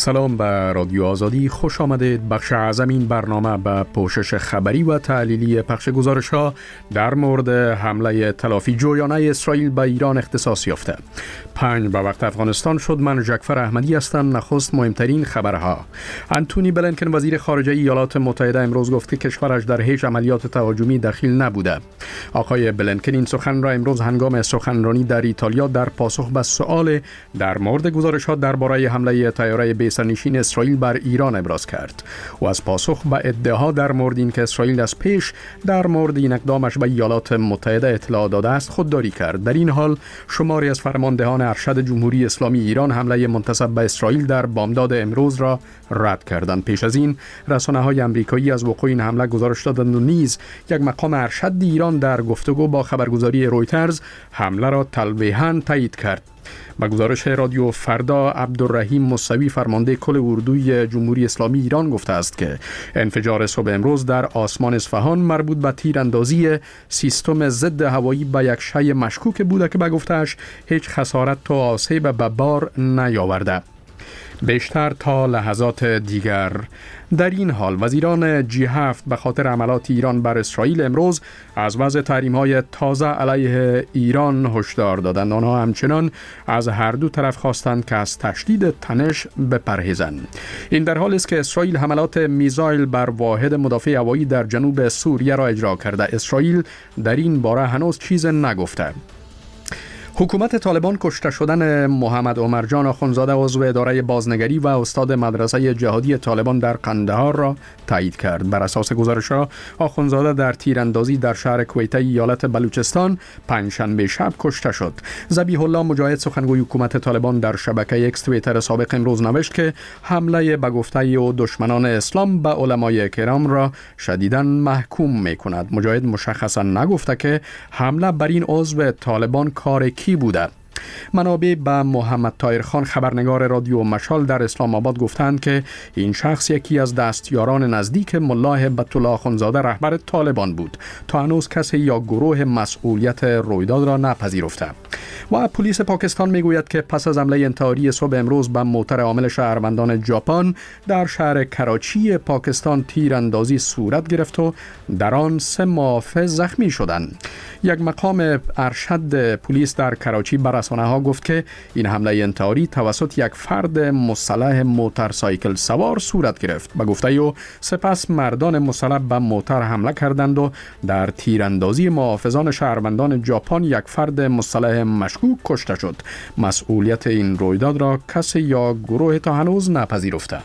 سلام به رادیو آزادی، خوش آمدید. بخش اعظم این برنامه به پوشش خبری و تحلیلی پخش گزارش ها در مورد حمله تلافی جویانه اسرائیل به ایران اختصاص یافته. 5 به وقت افغانستان شد. من جعفر احمدی هستم. نخست مهمترین خبرها. انتونی بلینکن وزیر خارجه ایالات متحده امروز گفت که کشورش در هیچ عملیات تهاجمی دخیل نبوده. آقای بلینکن این سخن را امروز هنگام سخنرانی در ایتالیا در پاسخ به سؤال در مورد گزارشات درباره حمله طیاره بی‌سرنشین اسرائیل بر ایران ابراز کرد و از پاسخ به ادعاها در مورد اینکه اسرائیل از پیش در مورد این اقدامش به ایالات متحده اطلاع داده است خودداری کرد. در این حال شماری از فرماندهان ارشد جمهوری اسلامی ایران حمله منتسب به اسرائیل در بامداد امروز را رد کردند. پیش از این رسانه‌های آمریکایی از وقوع این حمله گزارش دادند و نیز یک مقام ارشد ایران در گفتگو با خبرگزاری رویترز حمله را تلویحاً تایید کرد. با گزارش رادیو فردا، عبدالرحیم موسوی فرمانده کل اردوی جمهوری اسلامی ایران گفته است که انفجار صبح امروز در آسمان اصفهان مربوط به تیراندازی سیستم ضد هوایی به یک شی مشکوک بوده که به گفته‌اش هیچ خسارت و آسیب به بار نیاورده. بیشتر تا لحظات دیگر. در این حال وزیران G7 به خاطر حملات ایران بر اسرائیل امروز از وضع تحریم‌های تازه علیه ایران هشدار دادند. آنها همچنان از هر دو طرف خواستند که از تشدید تنش بپرهیزند. این در حالی است که اسرائیل حملات میزایل بر واحد مدافع هوایی در جنوب سوریه را اجرا کرده. اسرائیل در این باره هنوز چیز نگفته. حکومت طالبان کشته شدن محمد عمر جان آخوندزاده عضو اداره بازنگری و استاد مدرسه جهادی طالبان در قندهار را تایید کرد. بر اساس گزارش‌ها آخوندزاده در تیراندازی در شهر کویته ایالت بلوچستان پنجشنبه شب کشته شد. ذبیح الله مجاهد سخنگوی حکومت طالبان در شبکه اکس توییتر سابق امروز نوشت که حمله به گفته او دشمنان اسلام به علمای کرام را شدیداً محکوم می‌کند. مجاهد مشخصاً نگفته که حمله بر این عضو طالبان کار کی بوده. منابع به محمد طاهر خان خبرنگار رادیو مشال در اسلام آباد گفتند که این شخص یکی از دستیاران نزدیک ملا هبت الله آخوندزاده رهبر طالبان بود. تا هنوز کسی یا گروه مسئولیت رویداد را نپذیرفته. و پلیس پاکستان میگوید که پس از حمله انتحاری صبح امروز به موتر حامل شهروندان ژاپن در شهر کراچی پاکستان تیراندازی صورت گرفت و در آن 3 محافظ زخمی شدند. یک مقام ارشد پلیس در کراچی بر رسانه‌ها گفت که این حمله انتحاری توسط یک فرد مسلح موتورسایکل سوار صورت گرفت. به گفته او سپس مردان مسلح به موتر حمله کردند و در تیراندازی محافظان شهروندان ژاپن یک فرد مسلح مشکوک کشته شد. مسئولیت این رویداد را کسی یا گروه تا هنوز نپذیرفته.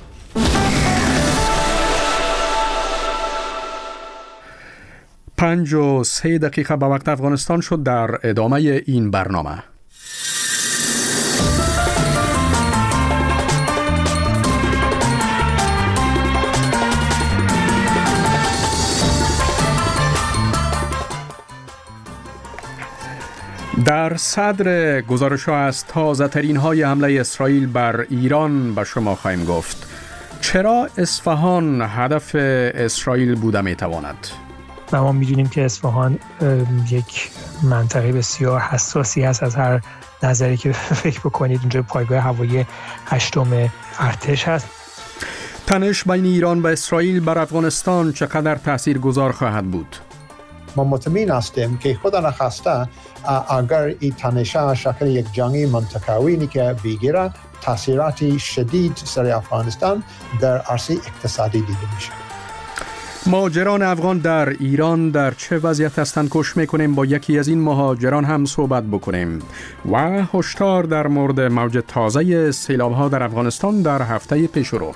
5:03 به وقت افغانستان شد. در ادامه این برنامه در صدر گزارش‌ها از تازه‌ترین های حمله اسرائیل بر ایران به شما خواهیم گفت. چرا اصفهان هدف اسرائیل بوده میتواند؟ و ما می‌دونیم که اصفهان یک منطقه بسیار حساسی هست از هر نظری که فکر بکنید. اونجا پایگاه هوایی 8م ارتش هست. تنش بین ایران و اسرائیل بر افغانستان چقدر تاثیرگذار خواهد بود؟ ما مطمئن هستیم که خدا نخواسته اگر این تنش شکل یک جنگ منطقه‌ای که بگیره تاثیرات شدید سر افغانستان در عرصه اقتصادی دیده میشه. مهاجران افغان در ایران در چه وضعیت هستند کش میکنیم؟ با یکی از این مهاجران هم صحبت بکنیم. و هشدار در مورد موج تازه سیلاب‌ها در افغانستان در هفته پیشرو.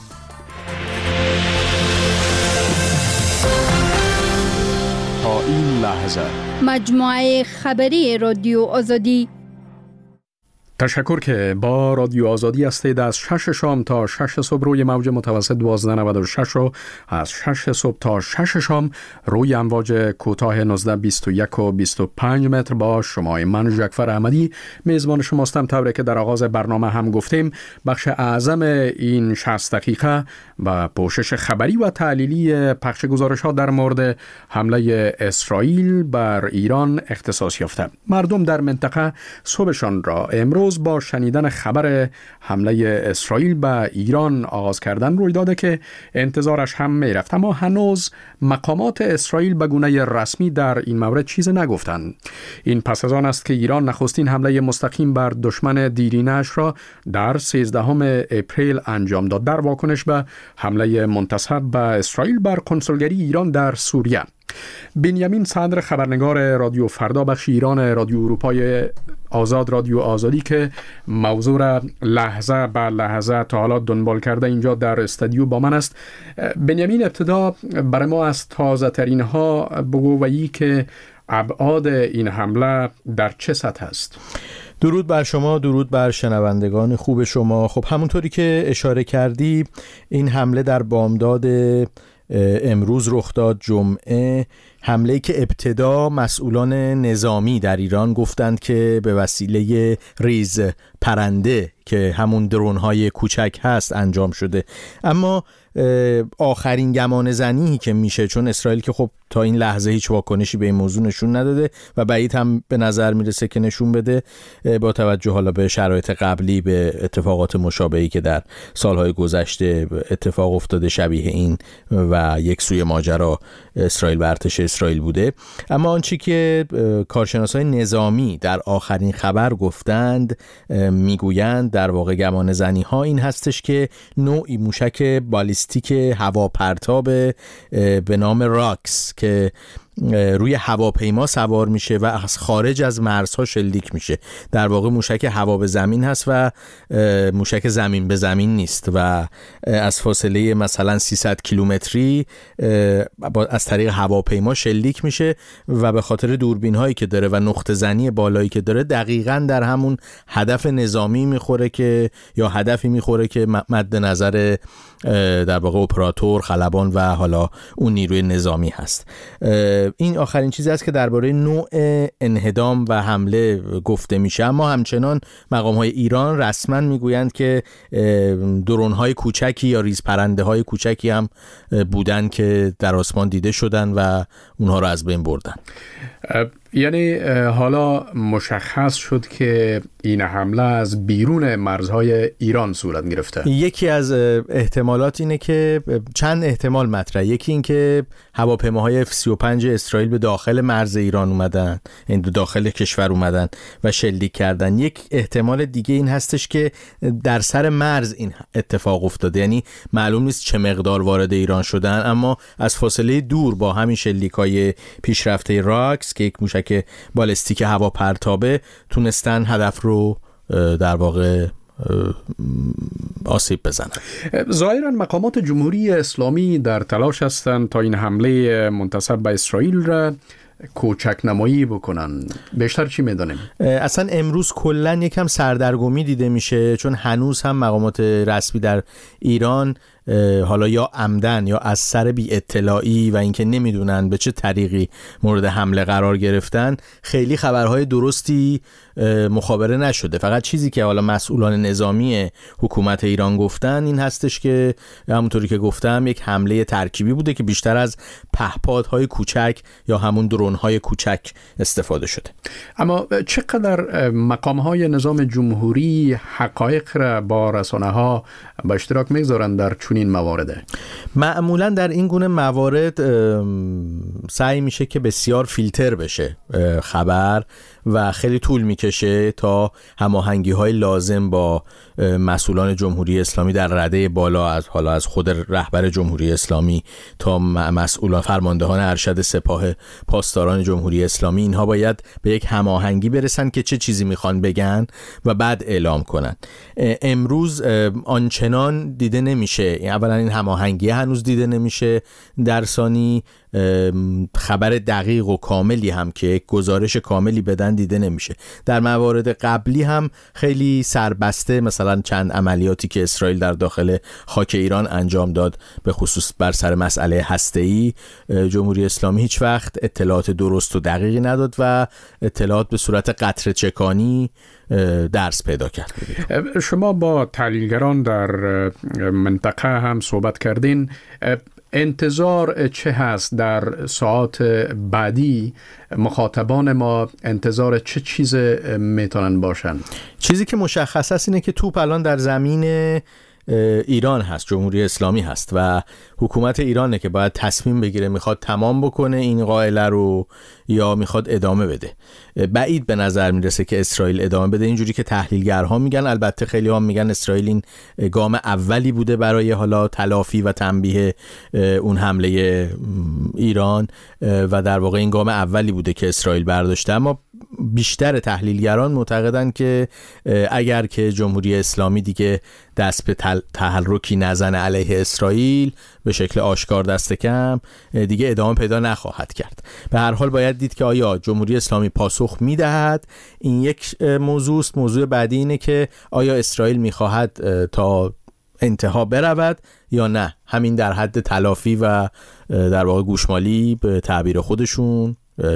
تا این لحظه مجموعه خبری رادیو آزادی. تشکر که با رادیو آزادی هستید. از 6 شام تا 6 صبح روی موج متوسط 1296 و از 6 صبح تا 6 شام روی امواج کوتاه 1921 و 25 متر با شما. من جعفر احمدی میزبان شماستم. طوری که در آغاز برنامه هم گفتیم بخش اعظم این 60 دقیقه و پوشش خبری و تحلیلی پخش گزارش‌ها در مورد حمله اسرائیل بر ایران اختصاص یافته. مردم در منطقه صبحشان را امروز هنوز با شنیدن خبر حمله اسرائیل به ایران آغاز کردن روی داده که انتظارش هم میرفت، اما هنوز مقامات اسرائیل به گونه رسمی در این مورد چیز نگفتند. این پس از آن است که ایران نخستین حمله مستقیم بر دشمن دیرینه‌اش را در 13 اپریل انجام داد در واکنش به حمله منتصب به اسرائیل بر کنسولگری ایران در سوریه. بنیامین صدر، خبرنگار رادیو فردا بخش ایران رادیو اروپای آزاد رادیو آزادی که موضوع را لحظه به لحظه تا حالا دنبال کرده اینجا در استودیو با من است. بنیامین، ابتدا برای ما از تازه ترین ها بگو و ای که ابعاد این حمله در چه سطح است؟ درود بر شما، درود بر شنوندگان خوب شما. خب همونطوری که اشاره کردی این حمله در بامداد امروز رخ داد، جمعه، حمله‌ای که ابتدا مسئولان نظامی در ایران گفتند که به وسیله ریز پرنده که همون درون‌های کوچک هست انجام شده، اما آخرین گمان زنی که میشه، چون اسرائیل که خب تا این لحظه هیچ واکنشی به این موضوع نشون نداده و بعید هم به نظر میرسه که نشون بده با توجه حالا به شرایط قبلی، به اتفاقات مشابهی که در سالهای گذشته اتفاق افتاده شبیه این و یک سوی ماجرا اسرائیل و ارتش اسرائیل بوده. اما آنچه که کارشناسای نظامی در آخرین خبر گفتند، میگویند در واقع گمان زنی ها این هستش که نوعی موشک بالیستیک هواپرتاب به نام راکس که روی هواپیما سوار میشه و از خارج از مرزها شلیک میشه، در واقع موشک هوا به زمین هست و موشک زمین به زمین نیست و از فاصله مثلا 300 کیلومتری از طریق هواپیما شلیک میشه و به خاطر دوربین هایی که داره و نقطه زنی بالایی که داره دقیقاً در همون هدف نظامی میخوره که یا هدفی میخوره که مد نظر در واقع اپراتور، خلبان و حالا اون نیروی نظامی هست. این آخرین چیزی است که درباره نوع انهدام و حمله گفته میشه، اما همچنان مقام‌های ایران رسما میگویند که درون‌های کوچکی یا ریزپرنده‌های کوچکی هم بودن که در آسمان دیده شدن و اونها رو از بین بردن. یعنی حالا مشخص شد که این حمله از بیرون مرزهای ایران صورت گرفته. یکی از احتمالات اینه که چند احتمال مطرحه. یکی این که هواپیماهای F-35 اسرائیل به داخل مرز ایران اومدن، این داخل کشور اومدن و شلیک کردن. یک احتمال دیگه این هستش که در سر مرز این اتفاق افتاده، یعنی معلوم نیست چه مقدار وارد ایران شدن، اما از فاصله دور با همین شلیک‌های پیشرفته راکس که یک موشک بالستیک هواپرتابه تونستن هدف رو در واقع آسیب بزنن. ظاهراً مقامات جمهوری اسلامی در تلاش هستند تا این حمله منتصب به اسرائیل را کوچک نمایی بکنن. بیشتر چی میدانیم؟ اصلا امروز کلن یکم سردرگمی دیده میشه، چون هنوز هم مقامات رسمی در ایران حالا یا عمدن یا از سر بی اطلاعی و اینکه نمیدونن به چه طریقی مورد حمله قرار گرفتن، خیلی خبرهای درستی مخابره نشده. فقط چیزی که حالا مسئولان نظامی حکومت ایران گفتن این هستش که همونطوری که گفتم یک حمله ترکیبی بوده که بیشتر از پهپادهای کوچک یا همون درونهای کوچک استفاده شده. اما چقدر مقامهای نظام جمهوری حقایق را با رسانه‌ها به اشتراک میگذارند در چنین موارد؟ معمولا در این گونه موارد سعی میشه که بسیار فیلتر بشه خبر و خیلی طول میکشه تا هماهنگی‌های لازم با مسئولان جمهوری اسلامی در رده بالا، از خود رهبر جمهوری اسلامی تا مسئولان فرماندهان ارشد سپاه پاسداران جمهوری اسلامی، اینها باید به یک هماهنگی برسن که چه چیزی میخوان بگن و بعد اعلام کنن. امروز آنچنان دیده نمیشه. اولا این هماهنگی هنوز دیده نمیشه، در ثانی خبر دقیق و کاملی هم که گزارش کاملی بدن دیده نمیشه. در موارد قبلی هم خیلی سربسته، مثلا چند عملیاتی که اسرائیل در داخل خاک ایران انجام داد به خصوص بر سر مسئله هسته‌ای، جمهوری اسلامی هیچ وقت اطلاعات درست و دقیقی نداد و اطلاعات به صورت قطره چکانی درس پیدا کرد. شما با تحلیلگران در منطقه هم صحبت کردین. انتظار چه هست در ساعات بعدی؟ مخاطبان ما انتظار چه چیز میتونن باشن؟ چیزی که مشخص است اینه که توپ الان در زمین ایران هست، جمهوری اسلامی هست و حکومت ایرانه که باید تصمیم بگیره میخواد تمام بکنه این قائله رو یا میخواد ادامه بده. بعید به نظر میرسه که اسرائیل ادامه بده، اینجوری که تحلیلگرها میگن. البته خیلی ها میگن اسرائیل این گام اولی بوده برای حالا تلافی و تنبیه اون حمله ایران و در واقع این گام اولی بوده که اسرائیل برداشته. اما بیشتر تحلیلگران معتقدن که اگر که جمهوری اسلامی دیگه دست به تحرکی نزنه علیه اسرائیل به شکل آشکار دست کم، دیگه ادامه پیدا نخواهد کرد. به هر حال باید دید که آیا جمهوری اسلامی پاسخ میدهد. این یک موضوع است. موضوع بعدی اینه که آیا اسرائیل میخواهد تا انتها برود یا نه همین در حد تلافی و در واقع گوشمالی به تعبیر خودشون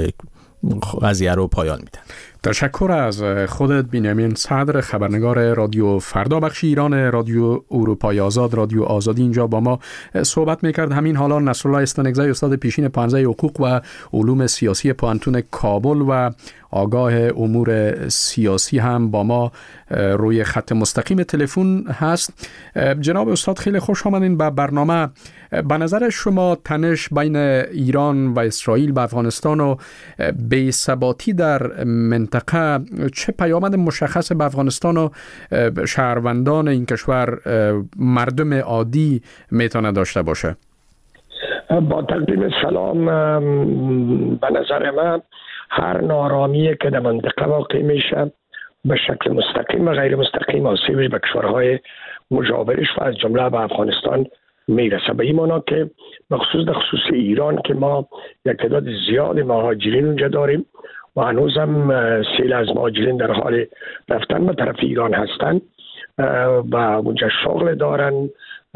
قضیه رو پایان میدن. تشکر از خودت بنیامین صدر، خبرنگار رادیو فردا بخش ایران رادیو اروپای آزاد، رادیو آزادی. اینجا با ما صحبت میکرد. همین حالا نصرالله استانکزی استاد پیشین پانزه حقوق و علوم سیاسی پانتون کابل و آگاه امور سیاسی هم با ما روی خط مستقیم تلفن هست. جناب استاد خیلی خوش آمدین به برنامه. به نظر شما تنش بین ایران و اسرائیل و افغانستان و بی‌ثباتی در منطقه چه پیامد مشخص به افغانستان و شهروندان این کشور، مردم عادی میتونه داشته باشه؟ با تقدیم سلام، به نظر من هر نارامی که در منطقه واقع میشه به شکل مستقیم و غیر مستقیم آسیبش به کشورهای مجاورش و از جمله به افغانستان میرسه. به این معنا که بخصوص در خصوص ایران که ما یک تعداد زیاد مهاجرین اونجا داریم و هنوز هم سیل از مهاجرین در حال رفتن به طرف ایران هستن و اونجا شغل دارن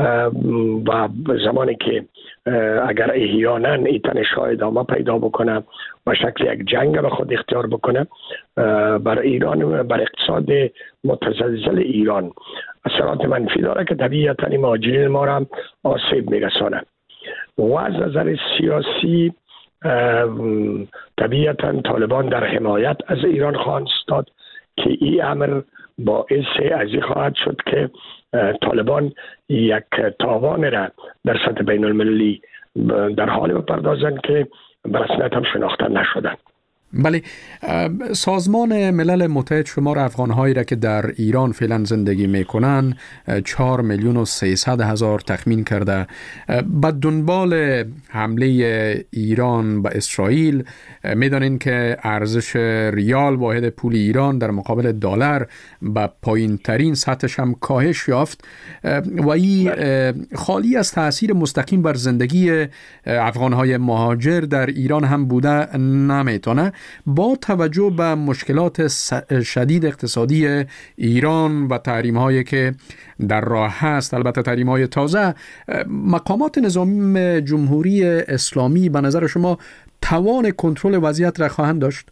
و زمانی که اگر احیانا این تنش‌ها ادامه پیدا بکنه و شکل یک جنگ به خود اختیار بکنه بر ایران، بر اقتصاد متزلزل ایران اثرات منفی داره که طبیعتاً مهاجرین ما را آسیب میرسانه. و از نظر سیاسی طبیعتاً طالبان در حمایت از ایران خواهند استاد که این امر باعث ازی خواهد شد که طالبان یک تاوان را در سطح بین المللی در حال بپردازند که به رسمیت هم شناخته نشدن. بله، سازمان ملل متحد شمار افغان‌هایی را که در ایران فعلا زندگی میکنن 4,300,000 تخمین کرده. به دنبال حمله ایران به اسرائیل میدانین که ارزش ریال واحد پول ایران در مقابل دلار به پایین ترین سطحش هم کاهش یافت و این خالی از تأثیر مستقیم بر زندگی افغان‌های مهاجر در ایران هم بوده نمیتونه. با توجه به مشکلات شدید اقتصادی ایران و تحریم‌هایی که در راه هست، البته تحریم‌های تازه، مقامات نظامی جمهوری اسلامی به نظر شما توان کنترل وضعیت را خواهند داشت؟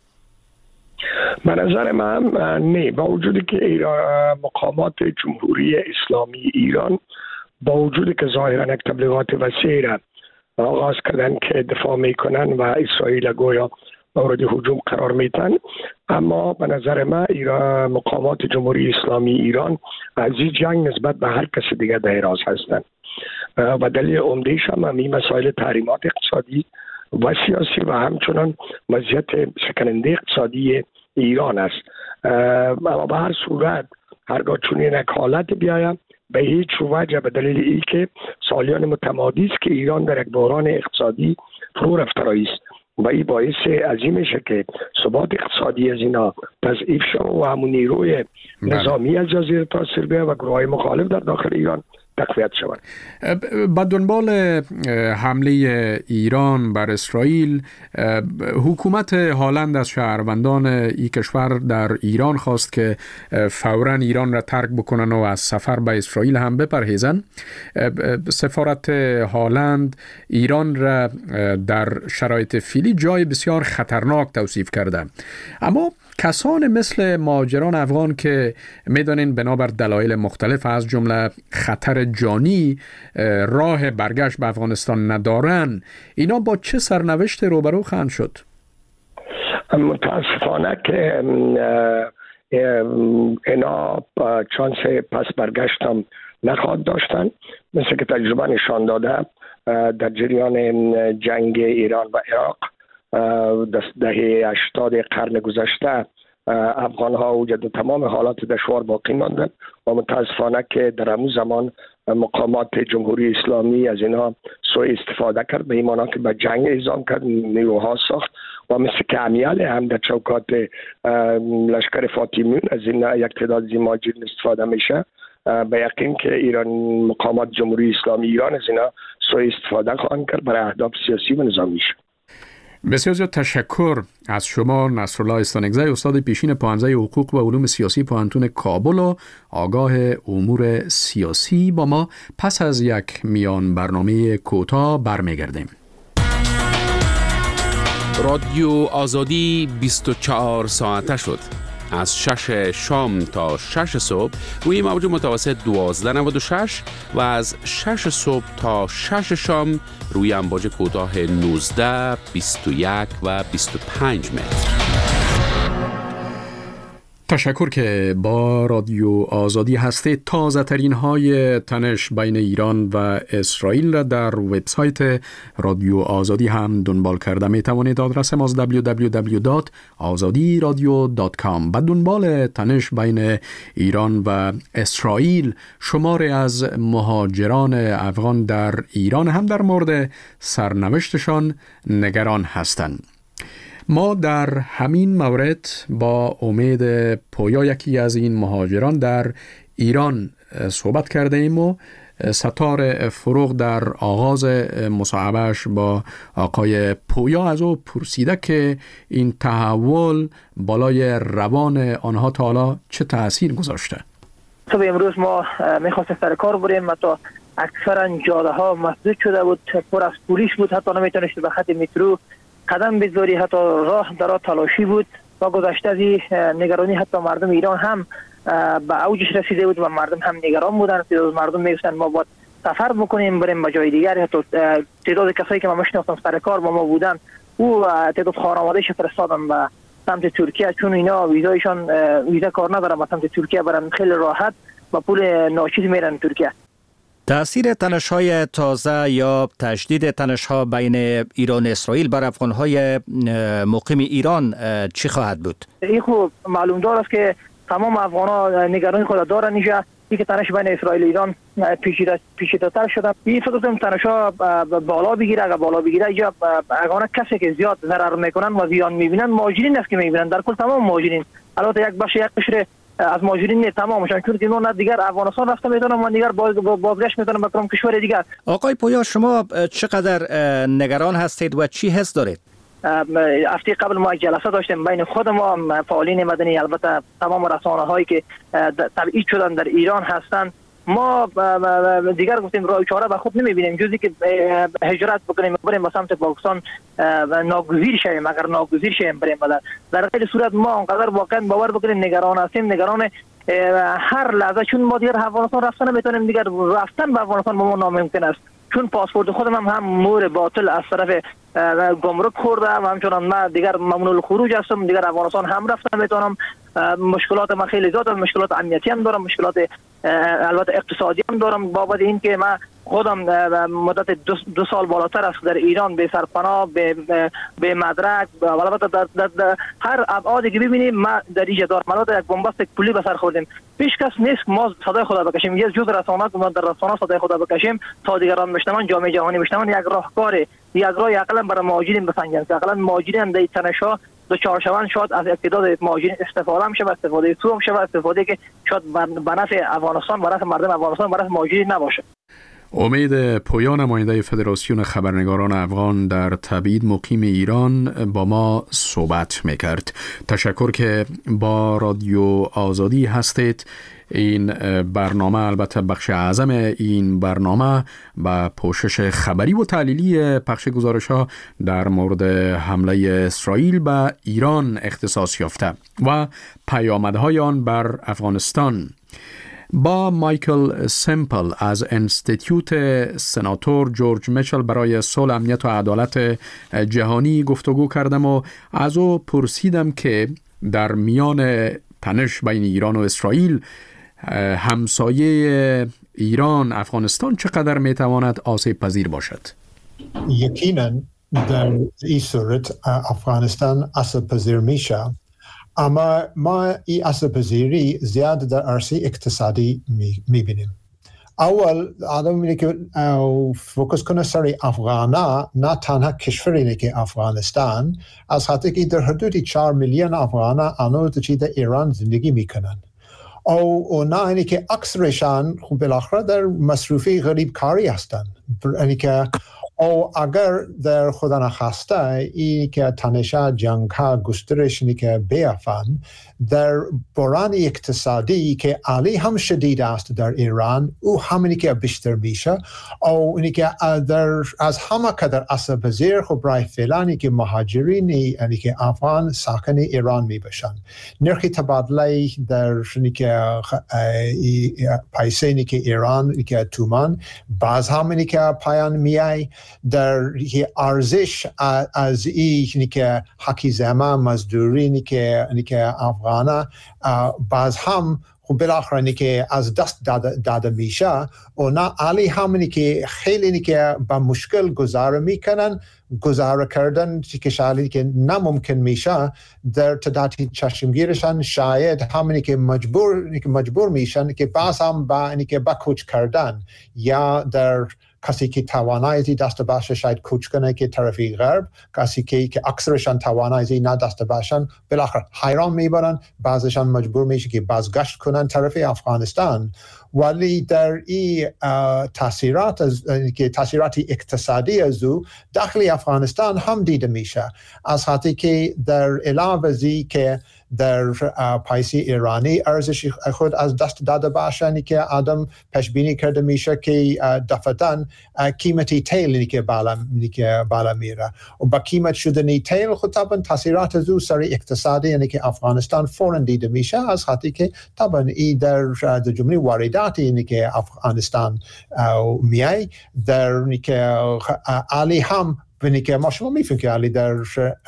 به نظر من نه، با وجودی که مقامات جمهوری اسلامی ایران با وجودی که ظاهراً یک تبلیغات وسیع را آغاز کردن که دفاع میکنن و اسرائیل گویا مورد هجوم قرار میدن، اما به نظر من مقامات جمهوری اسلامی ایران از این جنگ نسبت به هر کس دیگه در اعراض هستند و دلیل عمده‌اش هم همین مسائل تحریمات اقتصادی و سیاسی و همچنان وضعیت شکننده اقتصادی ایران است. اما به هر صورت هرگاه چنین یک حالت بیاید به هیچ وجه به دلیل ای که سالیان متمادی است که ایران در یک بحران اقتصادی فرو رفته است و این باعث عظیم میشه که ثبات اقتصادی از اینا تضعیف شد و همون نیروی نظامی از جزیره تاثیر بیاید و گروه‌های مخالف در داخل ایران تقویت شوند. با دنبال حمله ایران بر اسرائیل، حکومت هالند از شهروندان این کشور در ایران خواست که فوراً ایران را ترک بکنن و از سفر به اسرائیل هم بپرهیزن. سفارت هالند ایران را در شرایط فعلی جای بسیار خطرناک توصیف کرده. اما کسان مثل مهاجران افغان که میدانین بنابر دلایل مختلف از جمله خطر جانی راه برگشت به افغانستان ندارن، اینا با چه سرنوشت روبرو خواهند شد؟ متاسفانه که اینا چانس پس برگشت هم نخواهد داشتن. مثل که تجربه نشان داده در جریان جنگ ایران و عراق دهه 80 قرن گذشته افغان ها وجود تمام حالات دشوار باقی ماندن و متاسفانه که در همون زمان مقامات جمهوری اسلامی از اینا سوء استفاده کرد، به این معنی که به جنگ اعزام کرد، نیروها ساخت و مثل که امیال هم در چوکات لشکر فاطمیون از این یک تعداد مهاجرین استفاده میشه. به یقین که ایران مقامات جمهوری اسلامی ایران از اینا سوء استفاده خواهند کرد برای اهداف سیاسی و نظامیش. بسیار زیاد تشکر از شما نصرالله استانکزی، استاد پیشین پانزه حقوق و علوم سیاسی پانتون کابل و آگاه امور سیاسی. با ما پس از یک میان برنامه کوتاه برمیگردیم. رادیو آزادی 24 ساعته شد. از 6 شام تا 6 صبح روی موج متوسط 1296 و از 6 صبح تا 6 شام روی امواج کوتاه 19، 21 و 25 متر. تشکر که با رادیو آزادی هستید. تازه ترین های تنش بین ایران و اسرائیل را در وبسایت رادیو آزادی هم دنبال کرده می توانید. آدرس ما www.azadiradio.com. با دنبال تنش بین ایران و اسرائیل، شماری از مهاجران افغان در ایران هم در مورد سرنوشتشان نگران هستند. ما در همین مورد با امید پویا، یکی از این مهاجران در ایران، صحبت کرده ایم و ستار فروغ در آغاز مصاحبهش با آقای پویا از او پرسیده که این تحول بالای روان آنها تا حالا چه تأثیر گذاشته؟ صبح امروز ما میخواستیم سر کار بریم، تا اکثرا جاده ها مسدود شده بود، پر از پلیس بود، حتی نمیتونست به خط مترو قدم بذاری، حتی راه درا تلاشی بود. با گذشته از نگرانی حتی مردم ایران هم به اوجش رسیده بود و مردم هم نگران بودن. مردم میگفتن ما باید سفر بکنیم بریم به جای دیگر. حتی تعداد کسایی که ما میشناختم سر کار با ما بودن، او تعداد خانواده‌اش فرستادن به سمت ترکیه، چون اینا ویزایشان ویزا کار ندارن، به سمت ترکیه برن خیلی راحت با پول ناچیز میرن ترکیه. تأثیر تنش‌های تازه یا تشدید تنش‌ها بین ایران و اسرائیل بر افغان‌های مقیم ایران چی خواهد بود؟ این خوب معلوم دار است که تمام افغان‌ها نگرانی خود دارن اینجا که تنش بین اسرائیل و ایران پیچیده‌تر شده. این فکر کنم تنش‌ها بالا بگیره. اگر بالا بگیره اینجا اگه کسی که زیاد ضرر میکنن و زیان میبینن مهاجرین است که میبینن، در کل تمام مهاجرین. البته یک قشر از مهاجرین تمامشان، چون که نه دیگر افغانستان رفته میتونن و دیگر بازگشت میتونن به کدام کشور دیگر. آقای پویا، شما چقدر نگران هستید و چی حس دارید؟ هفته قبل ما یک جلسه داشتیم بین خود ما فعالین مدنی، البته تمام رسانه‌هایی که تبعید شدن در ایران هستند. ما دیگر گفتیم راه چاره به خود نمیبینیم جزی که هجرت بکنیم بریم به سمت پاکستان و ناگزیر شویم. اگر ناگزیر شویم بریم در غیر صورت ما انقدر واقعا باور بکنیم نگران هستیم، نگران هر لحظه، چون ما دیگر افغانستان رفتن نمیتونیم، دیگر رفتن به افغانستان با ما ناممکن است، چون پاسپورت خودم هم مور باطل از طرف گمرک خورده و همچنان من دیگر ممنوع الخروج هستم، دیگر افغانستان هم رفتن نمیتونم. مشکلات من خیلی زیاد، مشکلات امنیتی هم دارم، مشکلات البته اقتصادی هم دارم، بابت این که من خودم مدت 2 سال بالاتر است در ایران به سرپناه، به مدرک، البته در هر ابعادی که ببینیم ما در اینجا دارم. البته یک بنبست پولی به سر خوردیم، هیچ کس نیست ما صدای خدا بکشیم، یه جز رسانه که ما در رسانه صدای خدا بکشیم تا دیگران بشنون، جامعه جهانی بشنون. یک راهکار، یک راه عقلا برای مهاجرین بسنجن که عقلا مهاجرین در تنش‌ها دچار شوند، شاید از اقتدار مهاجرین استفاده میشه و استفاده سو هم شود، استفاده که شاید به نفع افغانستان، به نفع مردم افغانستان، به نفع مهاجرین نباشه. امید پویا، نماینده فدراسیون خبرنگاران افغان در تبعید مقیم ایران، با ما صحبت میکرد. تشکر که با رادیو آزادی هستید. این برنامه، البته بخش اعظم این برنامه، با پوشش خبری و تحلیلی پخش گزارش‌ها در مورد حمله اسرائیل به ایران اختصاص یافته و پیامدهای آن بر افغانستان. با مایکل سمپل از انستیتیوت سناتور جورج میچل برای صلح، امنیت و عدالت جهانی گفتگو کردم و از او پرسیدم که در میان تنش بین ایران و اسرائیل همسایه ایران افغانستان چقدر میتواند آسیب پذیر باشد؟ یقینا در این صورت افغانستان آسیب پذیر میشه، اما ما این آسیب پذیری زیاد در عرصه اقتصادی میبینیم. اول آدم میگه که فوکس کنه سر افغانا، نه تنها کشوری که افغانستان، از حتی که در حدود 4 میلیون افغانا آنو در ایران زندگی میکنن و نه اینی که اکثرشان خوب بالاخره در مصروفی غریب کاری هستن. یعنی که او اگر در خدا نخواسته اینی که تنش‌ها، جنگ‌ها، گسترش اینی که بیافن در بحران اقتصادی که علی هم شدید است در ایران، او همینی که بیشتر میشه او اینی که از همه قدر آسیب پذیر خب برای فعلا که مهاجرین یعنی که افغان ساکن ایران میباشن. نرخ تبادله در اینی که پیسه اینی که ایران اینی که تومان باز همینی که پایان میای، در ارزش از اینی که حقیقتا مزدوری اینی که افغانا باز هم خب بالاخره که از دست داده میشه و نه علی همینی که خیلی که با مشکل گذار میکنن، گذار کردن که شاید که نممکن میشه در تعدادی چشمگیرشان شاید همینی که مجبور میشن که باز هم با کوچ کردن یا در کسی که توانایی دست باشه شاید کوچ کنه که طرفی غرب، کسی که اکثرشان توانایی نه دست باشن بالاخره حیران میبرن، بعضشان مجبور میشه که بازگشت کنن طرف افغانستان. ولی در این تاثیرات که تاثیرات اقتصادی از او داخل افغانستان هم دیده میشه، از حتی که در علاوه زی که در پیسه ایرانی ارزش خود از دست داده باشن که آدم پیش بینی کرده میشه که دفعتاً قیمتی تیل که بالا میره و با قیمت شدن تیل خود طبعا تاثیرات از او سر اقتصادی یعنی که افغانستان فوراً دیده میشه، از حتی که طبعا این در جمله وارداتی یعنی که افغانستان میای در که علی هم بینی که ما شما میفهمیم که علی در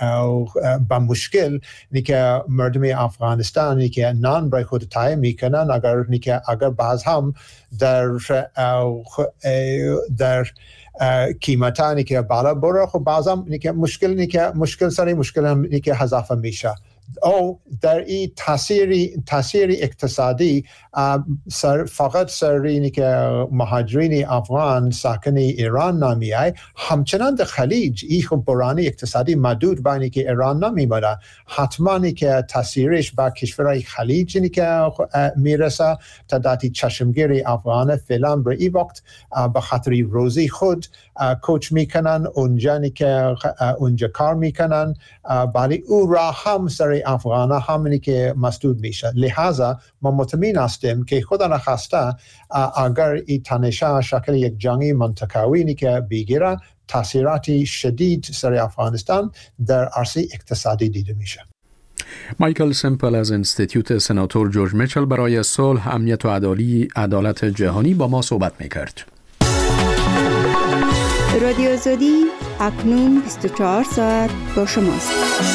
با مشکل که مردم افغانستان که نان برای خود تهیه میکنن، اگر بعض هم در قیمتانی که بالا بره خب بعض هم مشکل سری مشکل هم که اضافه میشه. او در این تاثیر اقتصادی فقط سر اینی که مهاجرین افغان ساکن ایران نمیای، همچنان در خلیج این خب بحران اقتصادی محدود با اینی که ایران نمیمونه، حتما که تاثیرش با کشورهای خلیج اینی که میرسه. تعدادی چشمگیر افغان فعلا به این وقت به خاطر روزی خود کوچ میکنن اونجا کار میکنن، ولی او را هم سر افغان همینی که مسدود میشه. لحاظا ما مطمئن هستیم که خدا نخواسته اگر این تنش‌ها شکل یک جنگ منطقه‌ای که بگیره، تاثیراتی شدید سر افغانستان در عرصه اقتصادی دیده میشه. مایکل سمپل از انستیتیوت سناتور جورج میچل برای صلح، امنیت و عدالت جهانی با ما صحبت میکرد. رادیو آزادی اکنون 24 ساعت با شماست.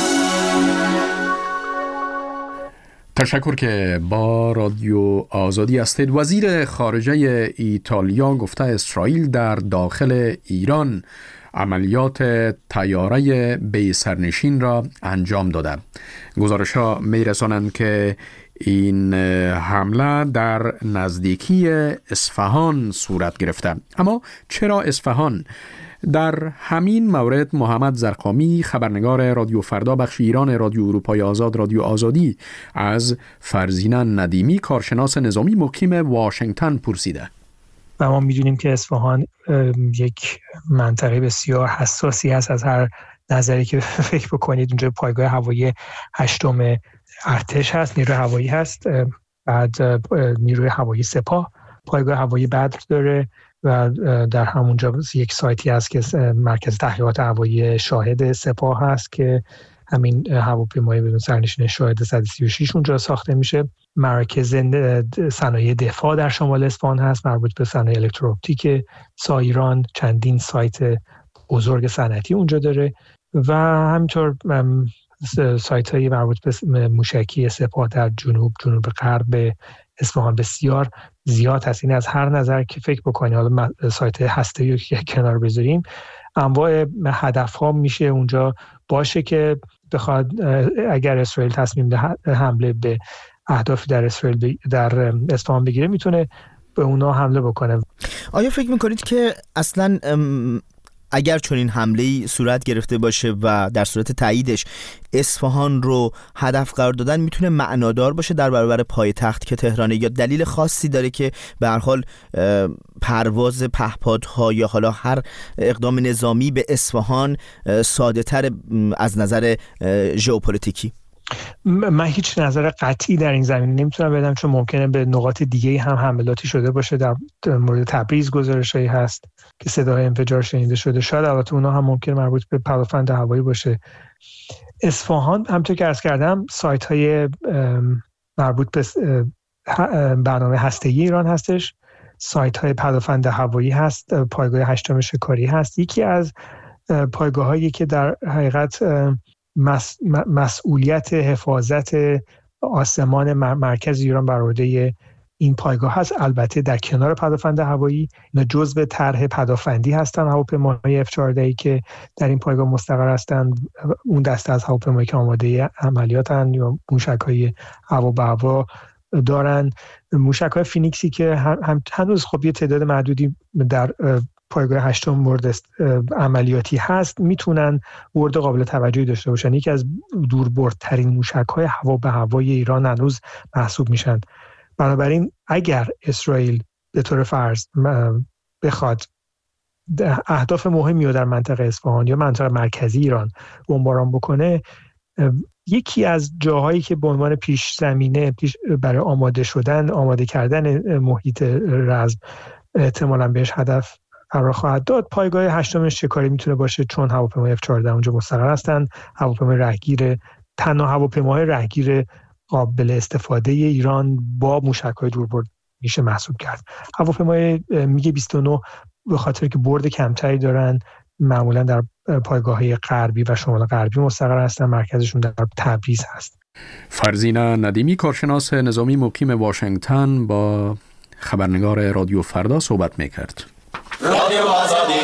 تشکر که با رادیو آزادی هستید. وزیر خارجه ایتالیا گفته اسرائیل در داخل ایران عملیات طیاره بی سرنشین را انجام داده. گزارش‌ها می‌رسانند که این حمله در نزدیکی اصفهان صورت گرفته. اما چرا اصفهان؟ در همین مورد محمد زرقامی، خبرنگار رادیو فردا بخش ایران رادیو اروپای آزاد رادیو آزادی، از فرزینه ندیمی، کارشناس نظامی مقیم واشنگتن پرسیده. و ما میدونیم که اصفهان یک منطقه بسیار حساسی هست از هر نظری که فکر بکنید. اونجا پایگاه هوایی 8م ارتش هست، نیروی هوایی هست، بعد نیروی هوایی سپاه پایگاه هوایی بدر داره و در همونجا یک سایتی هست که مرکز تحقیقات هوایی شاهد سپاه هست که همین هواپیمای بدون سرنشین شاهد 136 اونجا ساخته میشه. مرکز صنایع دفاع در شمال اصفهان هست مربوط به صنایع الکترواپتیک سایران، چندین سایت بزرگ صنعتی اونجا داره و همینطور سایت های مربوط به موشکی سپاه در جنوب غرب اصفهان بسیار زیاد هست. این از هر نظر که فکر بکنی، حالا سایت هسته‌ای رو که کنار بذاریم، انواع هدف ها میشه اونجا باشه که بخواد اگر اسرائیل تصمیم به حمله به اهدافی در اسرائیل در اصفهان بگیره میتونه به اونا حمله بکنه. آیا فکر میکنید که اصلاً اگر چنین حمله‌ای صورت گرفته باشه و در صورت تاییدش اصفهان رو هدف قرار دادن میتونه معنادار باشه در برابر پایتخت که تهرانه، یا دلیل خاصی داره که به هر حال پرواز پهپادها یا حالا هر اقدام نظامی به اصفهان ساده‌تر از نظر ژئوپلیتیکی؟ من هیچ نظر قطعی در این زمینه نمیتونم بدم، چون ممکنه به نقاط دیگه هم حملاتی شده باشه. در مورد تبریز گزارشایی هست که صدای انفجار شنیده شده، شاید البته اونا هم ممکنه مربوط به پدافند هوایی باشه. اصفهان همونطور که عرض کردم سایت های مربوط به برنامه هسته‌ای ایران هستش، سایت های پدافند هوایی هست، پایگاه 8 شکاری هست. یکی از پایگاه هایی که در حقیقت مسئولیت حفاظت آسمان مرکز ایران بر عهده این پایگاه هست. البته در کنار پدافند هوایی اینا جزء طرح پدافندی هستن، هواپیماهای F-14 که در این پایگاه مستقر هستند. اون دسته از هواپیمایی که آماده عملیاتن یا موشک‌های هوا به هوا دارن. موشک‌های فینیکسی که هنوز خب یه تعداد معدودی در پایگاه 8 مورد عملیاتی هست، میتونن ورد قابل توجهی داشته باشن. یکی از دوربردترین موشک‌های هوا به هوای ایران هنوز محسوب میشن. بنابراین اگر اسرائیل به طور فرض بخواد اهداف مهمی رو در منطقه اصفهان یا منطقه مرکزی ایران بمباران بکنه، یکی از جاهایی که به عنوان پیش زمینه برای آماده کردن محیط رزم احتمالاً بهش هدف قرار خواهد داد، پایگاه 8 شکاری میتونه باشه، چون هواپیمای F-14 اونجا مستقر هستن. تنها هواپیماهای راهگیر قابل استفاده ایران با موشک‌های دوربرد میشه محسوب کرد. هواپیمای میگ 29 به خاطر که برد کمتری دارن معمولا در پایگاه‌های غربی و شمال غربی مستقر هستن، مرکزشون در تبریز هست. فرزین ندیمی، کارشناس نظامی مقیم واشنگتن، با خبرنگار رادیو فردا صحبت میکرد. رادیو آزادی.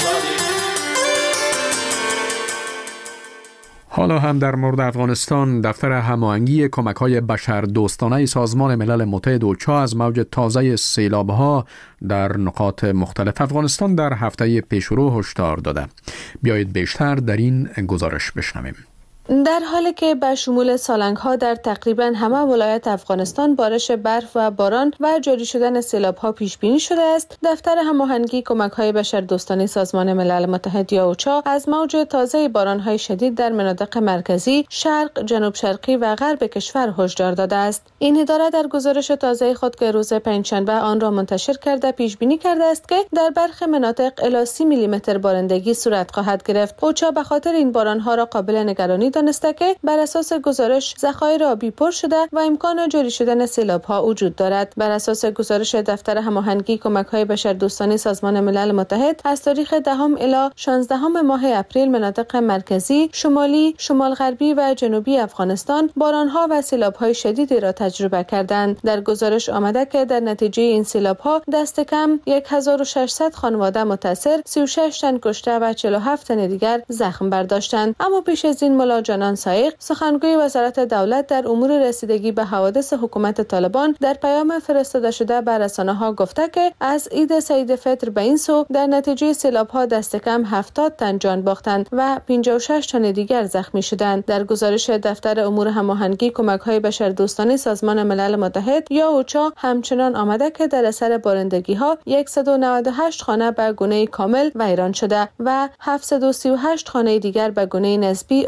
حالا هم در مورد افغانستان، دفتر هماهنگی کمک‌های بشردوستانه سازمان ملل متحد اوچا از موج تازه سیلاب‌ها در نقاط مختلف افغانستان در هفته پیشرو هشدار داده. بیایید بیشتر در این گزارش بشنویم. در حالی که به شمول سالنگ‌ها در تقریباً همه ولایت افغانستان بارش برف و باران و جاری شدن سیلاب‌ها پیش بینی شده است، دفتر هماهنگی کمک‌های بشردوستانه سازمان ملل متحد یا اوچا از موج تازه باران‌های شدید در مناطق مرکزی، شرق، جنوب شرقی و غرب کشور هشدار داده است. این اداره در گزارش تازه خود که روز پنجشنبه آن را منتشر کرده پیش بینی کرده است که در برخی مناطق الی 30 میلیمتر بارندگی صورت خواهد گرفت. اوچا به خاطر این باران‌ها را قابل نگرانی دانسته که بر اساس گزارش ذخایر آبی پر شده و امکان جاری شدن سیلاب‌ها وجود دارد. بر اساس گزارش دفتر هماهنگی کمک‌های بشردوستانه سازمان ملل متحد از تاریخ 10 الی 16 ماه اپریل مناطق مرکزی، شمالی، شمال غربی و جنوبی افغانستان باران‌ها و سیلاب‌های شدیدی را تجربه کردند. در گزارش آمده که در نتیجه این سیلاب‌ها دست کم 1600 خانواده متاثر، 36 تن کشته و 47 تن دیگر زخم برداشتند. اما پیش از این ملا جانان سایق، سخنگوی وزارت دولت در امور رسیدگی به حوادث حکومت طالبان، در پیام فرستاده شده به رسانه‌ها گفته که از عید سعید فطر به این سو در نتیجه سیلاب‌ها دست کم 70 تن جان باختند و 56 تن دیگر زخمی شدند. در گزارش دفتر امور هماهنگی کمک‌های بشردوستانه سازمان ملل متحد یا اوچا همچنان آمده که در اثر بارندگی‌ها 198 خانه به گونه کامل ویران شده و 738 خانه دیگر به گونه نسبی آسیب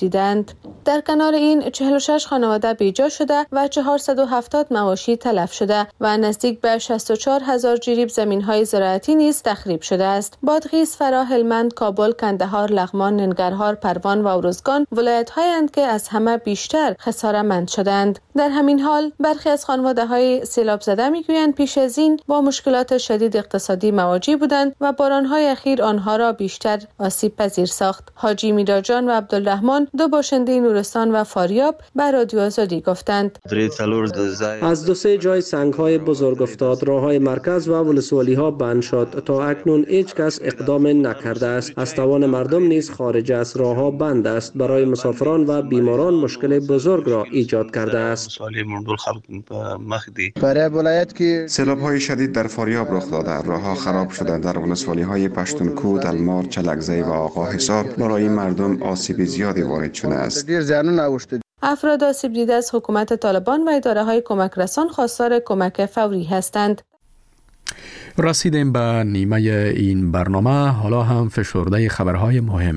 دیدند. در کنار این 46 خانواده بیجا شده و 470 مواشی تلف شده و نزدیک به 64,000 جریب زمین‌های زراعتی نیز تخریب شده است. بادغیس، فرا، هلمند، کابل، کندهار، لغمان، ننگرهار، پروان و ارزگان ولایت‌هایند که از همه بیشتر خساره‌مند شدند. در همین حال برخی از خانواده‌های سیلاب زده می‌گویند پیش از این با مشکلات شدید اقتصادی مواجه بودند و باران‌های اخیر آنها را بیشتر آسیب پذیر ساخت. حاجی میرجان و عبدالرحمن، دو باشنده نورستان و فاریاب، به رادیو آزادی گفتند از 2-3 جای سنگ‌های بزرگ افتاد، راه‌های مرکز و ولسوالی‌ها بند شد. تا اکنون هیچ کس اقدام نکرده است. از توان مردم نیز خارج از راه‌ها بند است. برای مسافران و بیماران مشکل بزرگ را ایجاد کرده است. برای ولایت که سیلاب‌های شدید در فاریاب رخ داده، راه‌ها خراب شده. در ولسوالی‌های پشتونکو، دلمار، چلکزی و آقا حصار برای مردم آسیب زیادی وارد شده است. افراد آسیب دیده از حکومت طالبان و اداره‌های کمک رسان خواستار کمک فوری هستند. رسیدیم به نیمه این برنامه. حالا هم فشرده خبرهای مهم.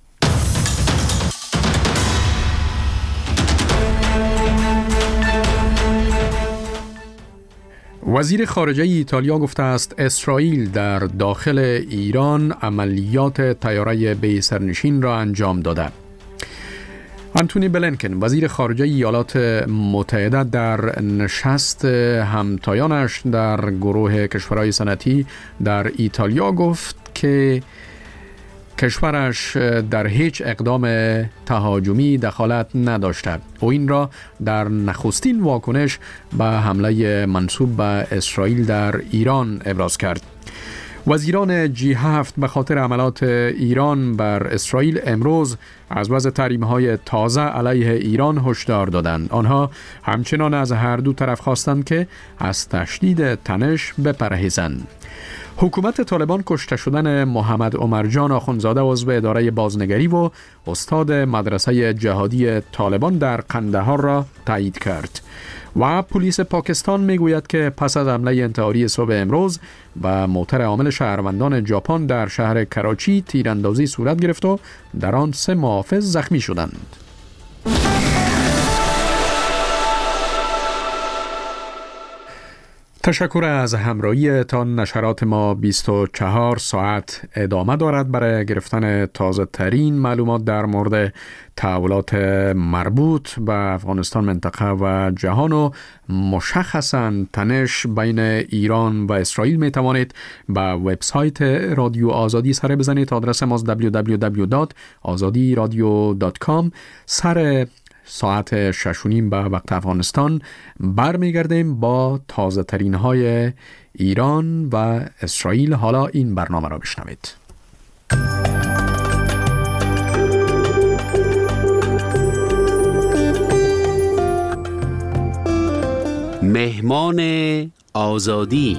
وزیر خارجه ایتالیا گفته است اسرائیل در داخل ایران عملیات طیاره بی سرنشین را انجام داده. آنتونی بلینکن، وزیر خارجه ایالات متحده، در نشست همتایانش در گروه کشورهای صنعتی در ایتالیا گفت که کشورش در هیچ اقدام تهاجمی دخالت نداشته. او این را در نخستین واکنش به حمله منسوب به اسرائیل در ایران ابراز کرد. وزیران G7 به خاطر عملات ایران بر اسرائیل امروز از وضع تحریم‌های تازه علیه ایران هشدار دادند. آنها همچنان از هر دو طرف خواستند که از تشدید تنش بپرهیزند. حکومت طالبان کشته شدن محمد عمرجان آخوندزاده عضو اداره بازنگری و استاد مدرسه جهادی طالبان در قندهار را تایید کرد. و پلیس پاکستان میگوید که پس از حمله انتحاری صبح امروز و موتر عامل شهروندان ژاپن در شهر کراچی تیراندازی صورت گرفت و در آن 3 محافظ زخمی شدند. تشکر از همراهی تا. نشرات ما 24 ساعت ادامه دارد برای گرفتن تازه ترین معلومات در مورد تحولات مربوط به افغانستان، منطقه و جهان و مشخصاً تنش بین ایران و اسرائیل می توانید به وبسایت رادیو آزادی سر بزنید. آدرس ما www.azadiradio.com. سر ساعت 6:30 به وقت افغانستان برمیگردیم با تازه ترین های ایران و اسرائیل. حالا این برنامه را بشنوید. مهمان آزادی.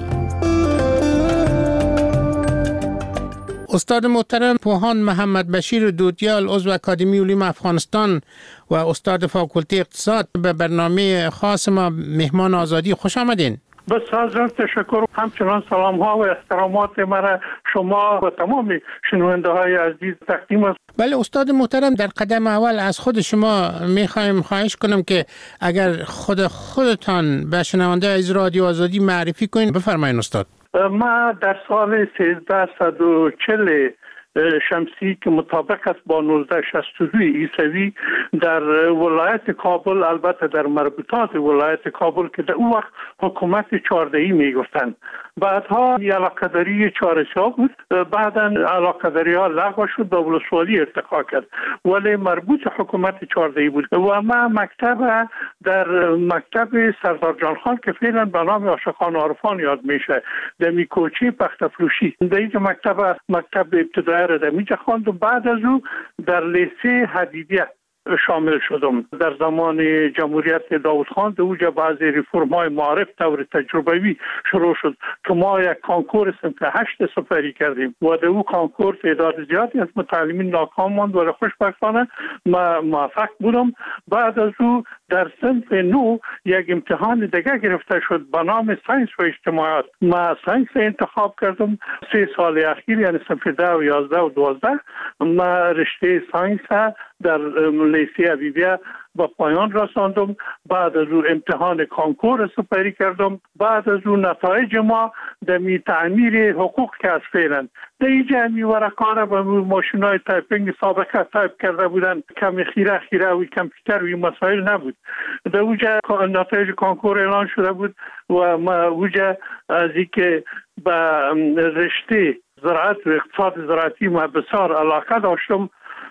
استاد محترم پوهان محمد بشیر دودیال، عضو اکادمی علوم افغانستان و استاد فاکولته اقتصاد، به برنامه خاص ما مهمان آزادی خوش آمدین. بسیار تشکر. همچنان سلام ها و احترامات مرا شما و تمام شنونده های عزیز تقدیم است. بله استاد محترم، در قدم اول از خود شما میخوایم خواهش کنم که اگر خودتان به شنونده از رادیو آزادی معرفی کنین. بفرمایید استاد. ما در سال 1340 شمسی که مطابق است با 1962 عیسوی در ولایت کابل، البته در مربوطات ولایت کابل که در اون وقت حکومت 14ای میگفتند، بعدها علاقه‌داری چهارسیاه بود، بعدا علاقه‌داری ها لغو شد، به ولسوالی ارتقا کرد، ولی مربوط حکومت 14ای بود. و ما مکتب در مکتب سردار جان خان که فعلا به نام عاشقان عارفان یاد میشه، در میکوچی پختفروشی، در اینجا مکتب ابتدایی را در اینجا خواندم. بعد از او در لیسه حدیدیه شامل شدم. در زمان جمهوریت داوود خان در اوجا بعضی ریفرم‌های معارف طور تجربوی شروع شد که ما یک کانکور سنف 8 سپری کردیم و در او کانکور تعداد زیادی از متعلمین ناکام ماند، ولی خوشبختانه ما موفق بودم. بعد از او در صنف 9 یک امتحان دیگه گرفته شد به نام ساینس و اجتماعات. ما ساینس انتخاب کردم. 3 سال اخیر یعنی صنف 10 و 11 و 12 ما رشته ساینس در لیسه حبیبیه با پایان رساندم. بعد از اون امتحان کانکور سپری کردم. بعد از اون نتایج ما در تعمیر حقوق کسب فعلا در اینجا می ورقانه با ماشینای تایپینگ سابقه تایپ کرده بودن، کم خیره و کامپیوتر و مسائل نبود. در اونجا نتایج کانکور اعلان شده بود و ما اونجا از اینکه به رشته زراعت و اقتصاد زراعتی ما بسیار علاقه داشتم،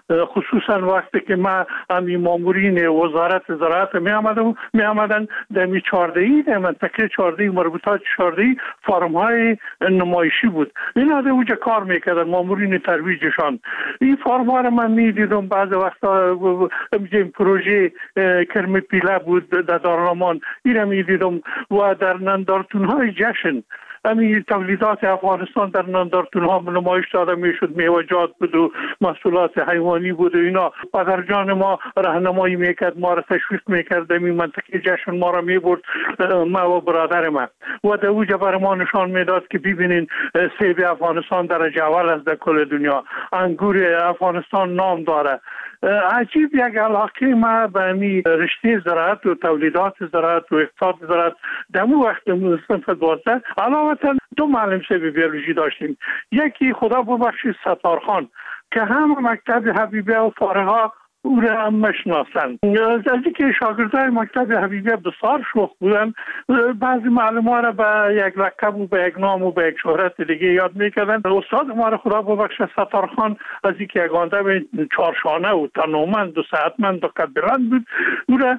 خصوصا وقتی که ما امی مامورین وزارت زراعت می آمدن در می 14 در منطقه 14 مربوطات 14 فرم های نمایشی بود. اینا در اونجا کار میکردن مامورین ترویجشان. این فرم ها را من می دیدم. بعض وقتا این پروژه کرم پیله بود در دارالمان، این را می دیدم و در نندارتون های جشن امی تولیدات افغانستان در نندارتون ها نمایش داده میشد. میوه‌جات بود و محصولات حیوانی بود و اینا. پدرجان ما راهنمایی میکرد، ما را تشویق میکرد. می منطقه جشن ما را میبرد، ما و برادر ما، و در اوجا برای ما نشان میداد که ببینین سیب افغانستان درجه اول است در کل دنیا، انگور افغانستان نام داره. عجیب یک علاقه ما به امی رشته زراعت و تولیدات زراعت و اقتصاد زراعت در اون وقت صنف 12 علاوه 2 معلم سیب بیولوژی داشتیم. یکی خدا ببخشید ستارخان که هم مکتب حبیبیه و فارغا او را هم مشناسند. از اینکه شاگردای مکتب حبیبیه بسیار شوخ بودن، بعضی معلم‌ها را به یک لقب و به یک نام و به یک شهرت دیگه یاد میکردن. استاد ما را خدا ببخشه ستارخان از اینکه یک آدم 4 شانه و تنومند و صحتمند و قد بلند بود، او را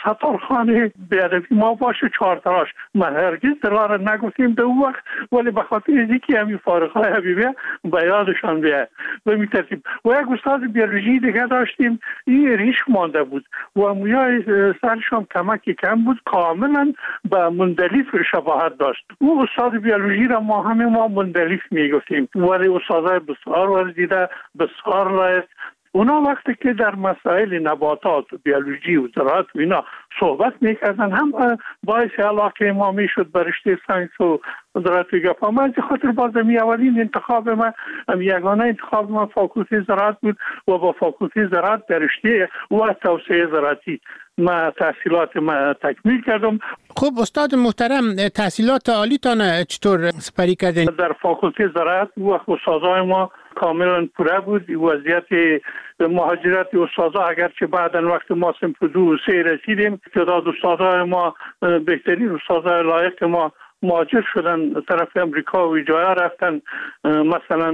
ستارخان بیادبی ما باشه 4 تراش. ما هرگز دلار نگفتیم در اون وقت، ولی به خاطر اینکه همین فارغای حبیبیه به یادشان بیاد به می ترتیب. و یک استاد بیولوژی دیگه داشتیم، این ریش مانده بود و مویای سرشان کمکی کم بود، کاملا به مندلیف شباهت داشت. او استاد بیولوژی را ما مندلیف میگفتیم، ولی استادای بسیار ورزیده، بسیار لایق. اونا وقتی که در مسائل نباتات و بیولوژی و زراعت و اینا صحبت میکردن، هم باعث علاقه ما میشد به رشته ساینس و زراعت و گپا. من از خاطر بازمی اولین انتخاب من، یگانه انتخاب من فاکولته زراعت بود و با فاکولته زراعت در رشته و توسعه زراعتی ما تحصیلات ما تکمیل کردم. خب استاد محترم، تحصیلات عالیتان چطور سپری کردین؟ در فاکولته زراعت و استادای ما کاملا پوره بود. وضعیت مهاجرت استادا اگرچه بعداً وقت ما صنف 2 و 3 رسیدیم، تعداد استادای ما بهترین استادای لایق ما مهاجر شدن طرف امریکا و جاها رفتن. مثلا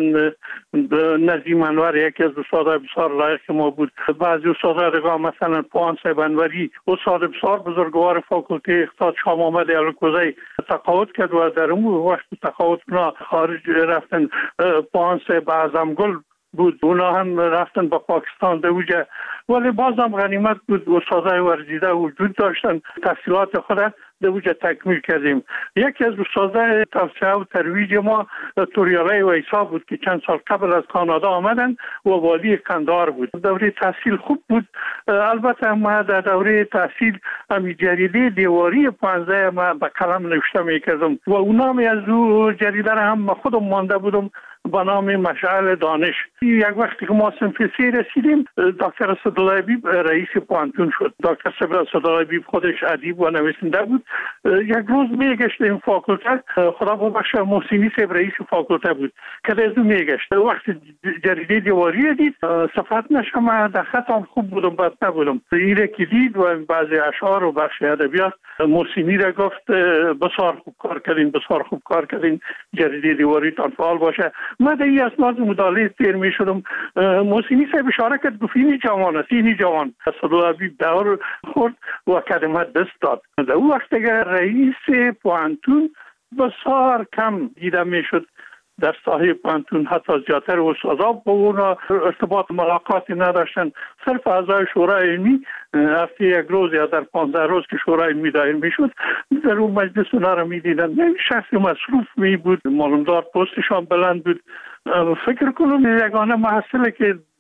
نظیم انور یکی از استادای بسیار لایق ما بود. بعضی استادای دیگه مثلا پوان صاحب انوری استاد بسیار بزرگوار فاکولته اقتصاد شاه محمد الکوزی تقاعد کرد و در اون وقت تقاعد خارج رفتن. پوان صاحب اعظمگل بود، اونا هم رفتن با پاکستان در اوجه، ولی بازم غنیمت بود استادای ورزیده وجود داشتن. تحصیلات خود در اوجه تکمیل کردیم. یکی از استادای توسعه و ترویج ما توریالی ویسا بود که چند سال قبل از کانادا آمدن و والی قندهار بود. دوره تحصیل خوب بود. البته ما در دوره تحصیل همی جریده دیواری 15 ما به قلم نوشته میکردم و اونام از او جریده را هم خودم مانده بودم با نام مشعل دانش. یک وقتی که ما صنف 3 رسیدیم، دکتر اسدالله بیب رئیس پوانتون شد. دکتر اسدالله بیب خودش ادیب و نویسنده بود. یک روز میگشت این فاکولته، خدا ببخشه محسینی صاحب رئیس فاکولته بود که از اون میگشت. وقتی جریده دیواری دید، صفت نشم در خطم خوب بودم بد نبودم. این که دید و بعضی اشعار و بخش ادبیات محسینی را گفت بسیار خوب کار کردین، بسیار خوب کار کردین، جریده دیواری تان فعال باشه. من در این اسناد مداله تیر می شدم. محسینی صاحب اشاره کرد گفت اینی جوان است، اینی جوان. اسدالله بیب دور خورد و کلمه دست داد. در اون وقت اگر رئیس پوانتون بسیار کم دیده می شد در ساحه پوانتون، حتی زیادتر استادا با اونا ارتباط ملاقاتی نداشتن. صرف اعضای شورای علمی هفته یک روز یا در 15 روز که شورای علمی دایر میشد در اون مجلس اونا را میدیدن. شخص مصروف می بود، معلومدار پستشان بلند بود. فکر کنم یگانه محصله که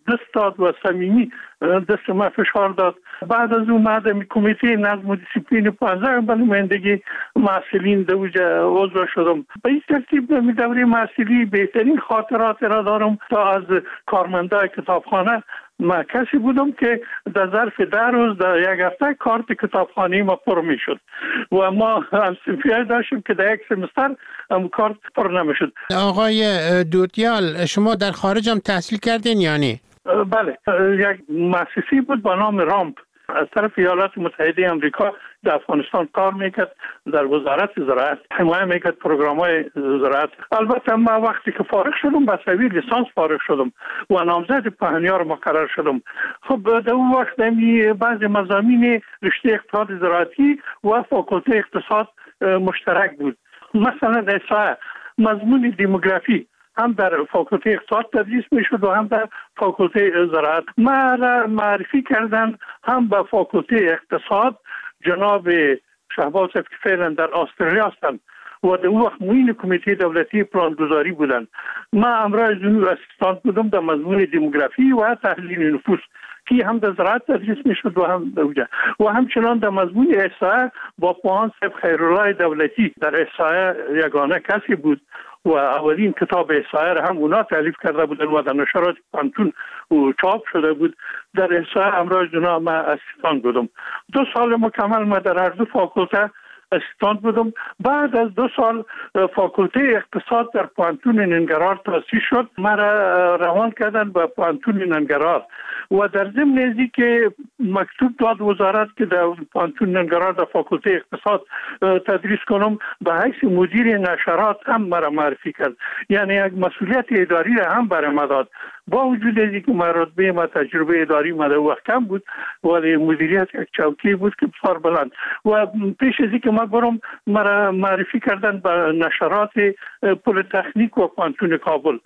دست داد و صمیمی دست ما فشار داد. بعد از اون مادم کمیته نظم و دیسیپلین 15 به نمایندگی محصلین دوجه عضو شدم. به این ترتیب می دوره محصلی بهترین خاطرات را دارم تا از کارمندای کتابخانه. ما کسی بودم که در ظرف 10 روز در یک هفته کارت کتابخانه ما پر می شد و ما هم صنفی داشتیم که در یک سمستر هم کارت پر نمی شد. آقای دوتیال، شما در خارج هم تحصیل کردین یعنی؟ بله، یک مؤسسه بود با نام رامپ از طرف ایالات متحده آمریکا در افغانستان کار میکرد، در وزارت زراعت حمایت میکرد پروگرام‌های زراعت. البته ما وقتی که فارغ شدم با سوی لیسانس فارغ شدم و نامزد پهنیار مقرر شدم. خب در اون وقت بعض مضامین رشته اقتصاد زراعتی و فاکولته اقتصاد مشترک بود. مثلا احصاء، مضمون دموگرافی هم در فاکولته اقتصاد تدریس میشد و هم در فاکولته زراعت. ما را معرفی کردن هم به فاکولته اقتصاد جناب شهباز که فعلا در استرالیا هستند و در اون وقت معین کمیته دولتی پلانگذاری بودند. ما امرای جنوب اسیستانت بودم در مضمون دموگرافی و تحلیل نفوس که هم در زراعت تدریس میشد و هم دوجه و همچنان در مضمون احصاء با پوهان صاحب خیرالله دولتی در احصاء یگانه کسی بود و اولین کتاب احصاء را هم اونا تالیف کرده بودن و در نشرات پانتون و چاپ شده بود. در احصاء امراض جناب ما اسیستان بودم. 2 سال مکمل ما در هر دو فاکولته اسیستان بودم. بعد از 2 سال فاکولته اقتصاد در پانتون ننگرهار تأسیس شد. ما را روان کردن به پانتون ننگرهار و در ضمن ازی که مکتوب داد وزارت که در پانتون ننگرهار در فاکولته اقتصاد تدریس کنم، به حیث مدیر نشرات هم مرا معرفی کرد، یعنی یک مسئولیت اداری را هم برای ما داد. با وجود ازی که من رتبه ما تجربه اداری ما در وقت کم بود ولی مدیریت یک چوکی بود که بسیار بلند و پیش ازی که ما برم مرا معرفی کردن به نشرات پل تکنیک و پانتون کابل.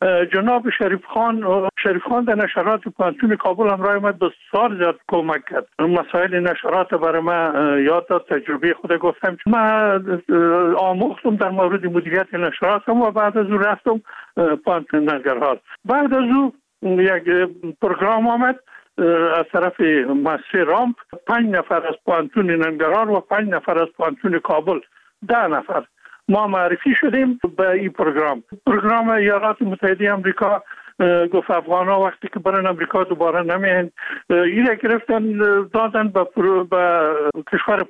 جناب شریف خان در نشرات پانتون کابل همراه ما بسیار زیاد کمک کرد. مسائل نشرات برای ما یاد داد، تجربه خود گفتم. من آموختم در مورد مدیریت نشرات و بعد از اون رفتم پانتون ننگرهار. بعد از اون یک پروگرام آمد از طرف مؤسسه رامپ، 5 نفر از پانتون ننگرهار و 5 نفر از پانتون کابل، 10 نفر ما معرفی شدیم به این پروگرام ایالات متحده آمریکا گفت افغانا وقتی که برن امریکا دوباره نمیان، این گرفتن دادن به کشور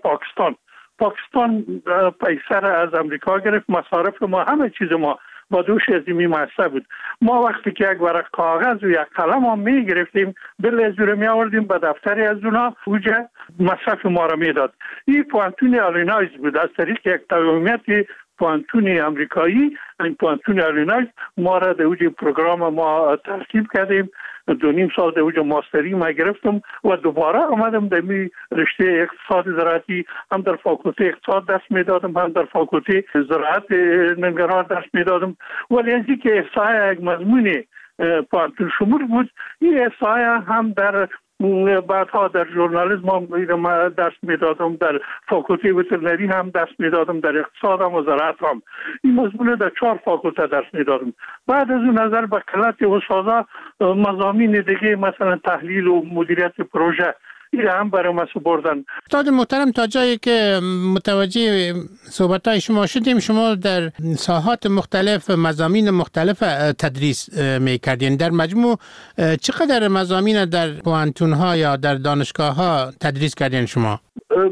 پاکستان پیسر از امریکا گرفت. مصارف ما همه چیز ما با دوش ازیمی مؤسسه بود. ما وقتی که یک ورق کاغذ و یک قلم هم می گرفتیم بلزوره می آوردیم به دفتری از اونا اوجه مصرف ما را می داد. این پوانتون آلینایز بود از طریق یک تقویمیت پوانتون امریکایی. این پوانتون آلینایز ما را در اوج پروگرام ما ترکیب کردیم. 2.5 سال در اوج ماستری ما گرفتم و دوباره آمدم در می رشته اقتصاد زراعتی، هم در فاکولته اقتصاد درس می دادم هم در فاکولته زراعت ننگرهار درس می دادم. ولی اینجی که احصاء یک مضمون پوانتون شمول بود، این احصاء هم در بعدها در ژورنالیسم هم درس میدادم، در فاکولته وترنری هم درس میدادم، در اقتصاد هم و زراعت هم. این مضمون در 4 فاکولته درس میدادم. بعد از اون نظر به قلت استادا مضامین دیگه مثلا تحلیل و مدیریت پروژه این هم برای ما سپردن. استاد محترم، تا جایی که متوجه صحبت‌های شما شدیم، شما در ساحات مختلف مضامین مختلف تدریس می‌کردین. در مجموع چقدر مضامین در پوانتون‌ها یا در دانشگاه‌ها تدریس کردین شما؟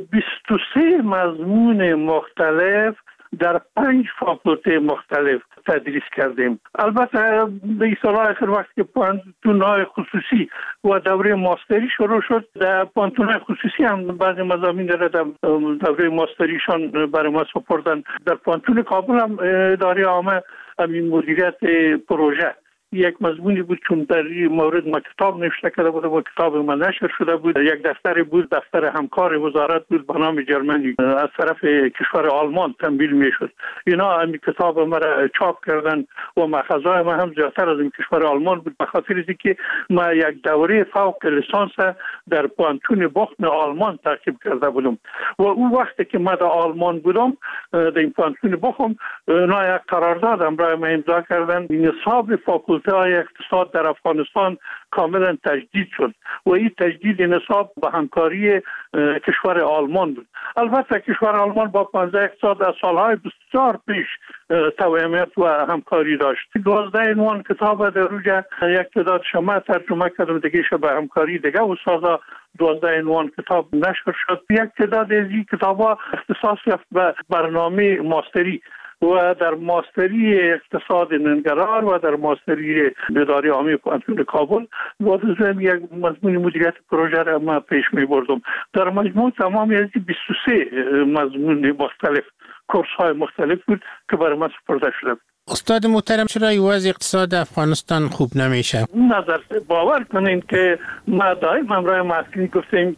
23 مضمون مختلف در 5 فاکولته مختلف تدریس کردیم. البته به اصطلاح آخر وقت که پانتون‌های خصوصی و دوره ماستری شروع شد، در پانتون‌های خصوصی هم بعضی مضامین در دوره ماستریشان برای ما سپردن. در پانتون کابل هم اداره عامه همین مدیریت پروژه یک مضمونی بود، چون در این مورد ما کتاب نوشته کرده بودم و کتاب ما نشر شده بود. یک دفتر بود، دفتر همکار وزارت بود به نام جرمنی، از طرف کشور آلمان تمویل میشد. اینا همین کتاب ما را چاپ کردن و مأخذهای ما هم زیادتر از این کشور آلمان بود، به خاطر اینکه ما یک دوره فوق لیسانس در پانتون بخن آلمان ترکیب کرده بودم و اون وقتی که ما در آلمان بودم در این پانتون بخم، اینا یک قرارداد برای ما امضا کردن. نصاب فاکولته حوزه اقتصاد در افغانستان کاملا تجدید شد و این تجدید نسبت به همکاری کشور آلمان بود. البته کشور آلمان با 15 اقتصاد از سالهای بسیار پیش توأمیت و همکاری داشت. 12 عنوان کتاب در روی یک تعداد شما ترجمه کردم، دیگه به همکاری دیگه استادا 12 عنوان کتاب نشر شد. یک تعداد از این کتاب‌ها اختصاص یافت به برنامه ماستری و در ماستری اقتصاد ننگرهار و در ماستری اداره عامی پانتون کابل و یک مضمون مدیریت پروژه را ما پیش می بردم. در مجموع تمامی از 23 مضمون مختلف، کورس های مختلف بود که برای ما سپرده شده. استاد محترم، چرا وضع اقتصاد افغانستان خوب نمیشه؟ نظر باور کنین که ما دائما همراه مسئولین گفتیم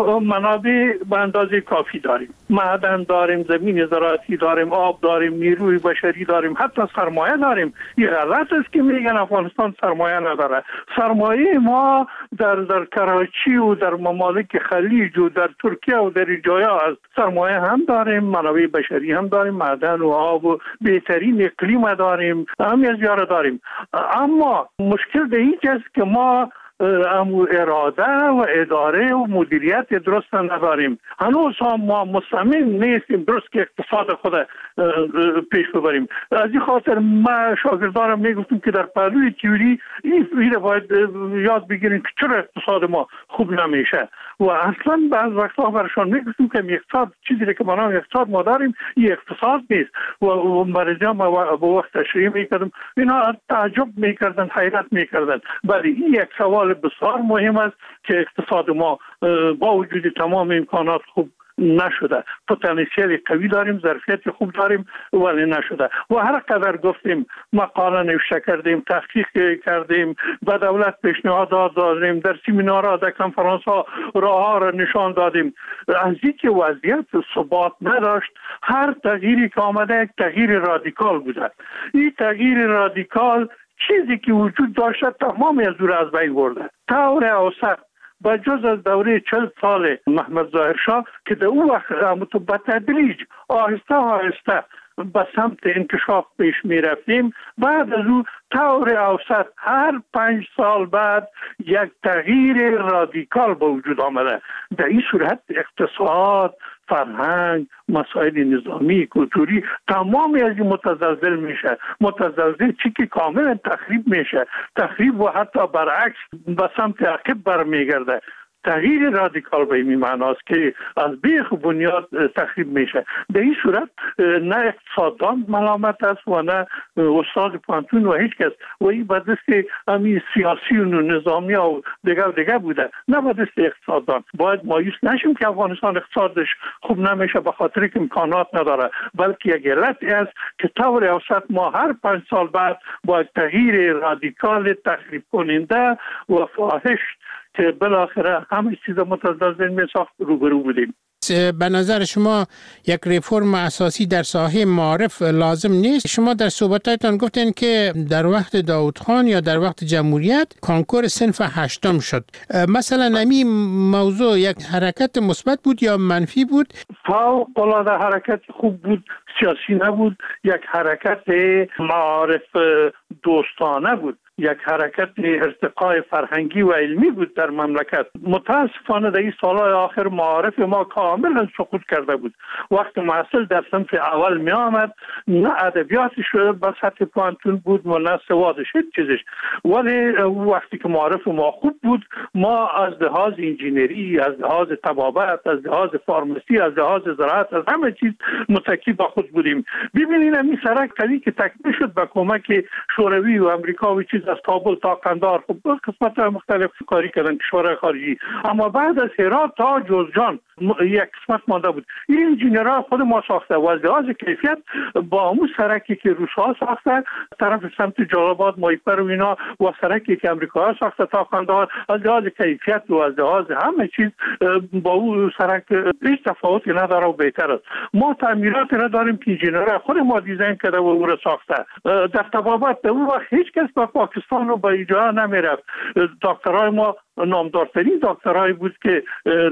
منابع به اندازه کافی داریم، معدن داریم، زمین زراعتی داریم، آب داریم، نیروی بشری داریم، حتی سرمایه داریم. این غلط است که میگن افغانستان سرمایه نداره. سرمایه ما در کراچی و در ممالک خلیج و در ترکیه و در جایا است. سرمایه هم داریم، منابع بشری هم داریم، معدن و آب و بهترین اقلیم داریم، همه از یاره داریم. اما مشکل به این است که ما اراده و اداره و مدیریت درست نداریم. هنوز هم ما مصمم نیستیم درست که اقتصاد خود پیش ببریم. از این خاطر ما شاگردانم میگفتیم که در پهلوی تئوری این باید یاد بگیریم که چرا اقتصاد ما خوب نمیشه و اصلا بعض وقتا برشان میگفتیم که اقتصاد چیزی که ما نام اقتصاد ما داریم این اقتصاد نیست و مریضا ما با وقت تشریح میکردم، اینا تعجب میکردن، حیرت میکردن. ولی این یک سوال بسیار مهم است که اقتصاد ما با وجود تمام امکانات خوب نشده. پتانسیل قوی داریم، ظرفیت خوب داریم ولی نشده. و هر قدر گفتیم، مقاله نوشته کردیم، تحقیق کردیم، به دولت پیشنهاد دادیم، در سمینارها، در کنفرانس ها راه را نشان دادیم. از اینکه وضعیت ثبات نداشت، هر تغییری که آمده یک تغییر رادیکال بوده. این تغییر رادیکال چیزی که وجود داشته تمامی از او را از بین برده. طور اوسط با جز از دوره 40 سال محمد ظاهر شاه که در اون وقت به تدریج آهسته آهسته به سمت انکشاف پیش می رفتیم، بعد از او طور اوسط هر 5 سال بعد یک تغییر رادیکال به وجود آمده. در این صورت اقتصاد، فرهنگ، مسائل نظامی، کلتوری تمامی از این متزلزل میشه. متزلزل چی که کاملا تخریب میشه، تخریب و حتی برعکس به سمت عقب برمیگرده. تغییر رادیکال به این معناست که از بیخ بنیاد تخریب میشه. در این صورت نه اقتصاددان ملامت است و نه استاد پانتون و هیچ کس، و این به دست همین سیاسیون و نظامی و دیگه بوده، نه به دست اقتصاددان. باید مایوس نشیم که افغانستان اقتصادش خوب نمیشه به خاطر که امکانات نداره، بلکه یک علت است که طور اوسط ما هر 5 سال بعد با تغییر رادیکال تخریب کننده و فاحش که بالاخره همه چیز متزلزل می‌ساخت روبرو بودیم. به نظر شما یک ریفرم اساسی در ساحه معارف لازم نیست؟ شما در صحبتاتون گفتین که در وقت داود خان یا در وقت جمهوریت کانکور صنف 8 شد. مثلا این موضوع یک حرکت مثبت بود یا منفی بود؟ فوق‌العاده حرکت خوب بود، سیاسی نبود. یک حرکت معارف دوستانه بود، یک حرکت ارتقای فرهنگی و علمی بود در مملکت. متاسفانه در این سالهای آخر معارف ما کاملا سقوط کرده بود. وقت محصل در صنف اول می آمد، نه ادبیاتش به سطح پانتون بود و نه سوادش هیچ چیزش. ولی وقتی که معارف ما خوب بود، ما از لحاظ انجینری، از لحاظ طبابت، از لحاظ فارمسی، از لحاظ زراعت، از همه چیز متکی با خود بودیم. ببینید این سرک قوی که تکمیل شد با کمک شوروی و امریکا و چیز از کابل تا قندهار، خب قسمت مختلف کاری کردن کشورهای خارجی، اما بعد از هرات تا جوزجان یک قسمت مانده بود. این انجینرها خود ما ساخته و از لحاظ کیفیت با همون سرکی که روس‌ها ساخته طرف سمت جلال‌آباد، مایپر و اینا و سرکی که امریکاها ساخته تا قندهار، از لحاظ کیفیت و از لحاظ همه چیز با اون سرک هیچ تفاوتی نداره و بهتر است. ما تعمیراتی را داریم که انجینرها خود ما دیزاین کرده و اون را ساخته. در طبابت اون وقت هیچ کس به پاکستان و به اینجا نمیرفت. دکترای ما نامدارترین دکترایی بود که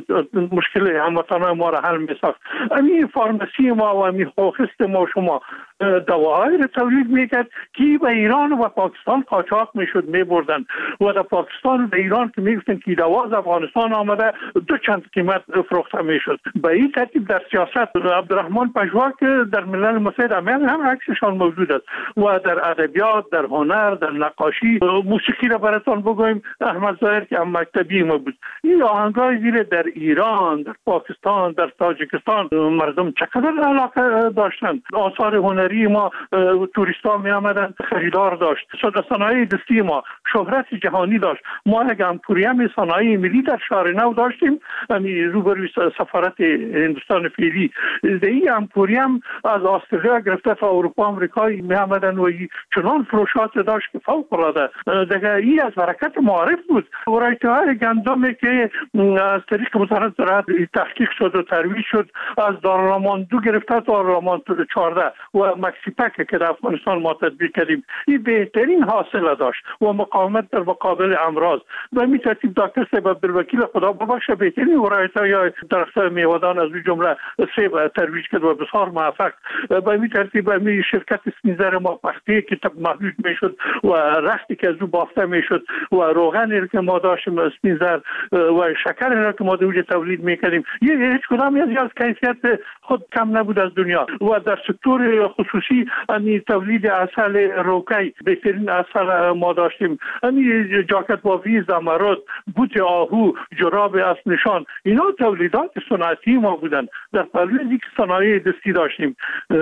مشکل هموطنان ما را حل می‌ساخت. امی فارمسی ما و امی خوخست ما شما دواهایی را تولید میکرد که به ایران و پاکستان قاچاق میشد میبردن و در پاکستان و ایران که میگفتن که دوا از افغانستان آمده 2 چند قیمت فروخته میشد. به این ترتیب در سیاست عبدالرحمن پژواک در ملل متحد امریکا هم عکسشان موجود است و در ادبیات، در هنر، در نقاشی، موسیقی را براتون بگویم احمد ظاهر که هم مکتبی ما بود. این آهنگای زیر در ایران، در پاکستان، در تاجیکستان مردم چقدر علاقه داشتند. آثار هنری ما توریستا می آمدن خریدار داشت. صنایع دستی ما شهرت جهانی داشت. ما یک امپوریم صنایع ملی در شهر نو داشتیم روبروی سفارت هندوستان فعلی. این امپوریم از استرالیا گرفته تا اروپا امریکا می آمدن و چنان فروشات داشت که فوق العاده. دیگه این از برکت معارف بود. ورایته‌های گندمی که از طریق وزارت زراعت تحقیق شد و ترویج شد از دارالامان 2 گرفته تا دارالامان 14 و مکسیپک که در افغانستان ما تطبیق کردیم این بهترین حاصل داشت و مقاومت در مقابل امراض. به این ترتیب دکتر صاحب عبدالوکیل خدا ببخشه بهترین ورایت‌های درخت‌های میوه‌دان از جمله سیب ترویج کرد و بسیار موفق. به این ترتیب همین شرکت سپینزر ما پختی که محدود میشد و رختی که از او بافته میشد و روغنی که ما داشتیم سپینزر و شکر که ما در تولید میکردیم هیچ کدام از کیفیت خود کم نبود از دنیا. و در سکتور خصوصی یعنی تولید عسل روکی بهترین عسل ما داشتیم. یعنی جاکت بافی زمرد، بوت آهو، جراب اسب نشان اینا تولیدات صنعتی ما بودن. در پلوی که صنایع دستی داشتیم.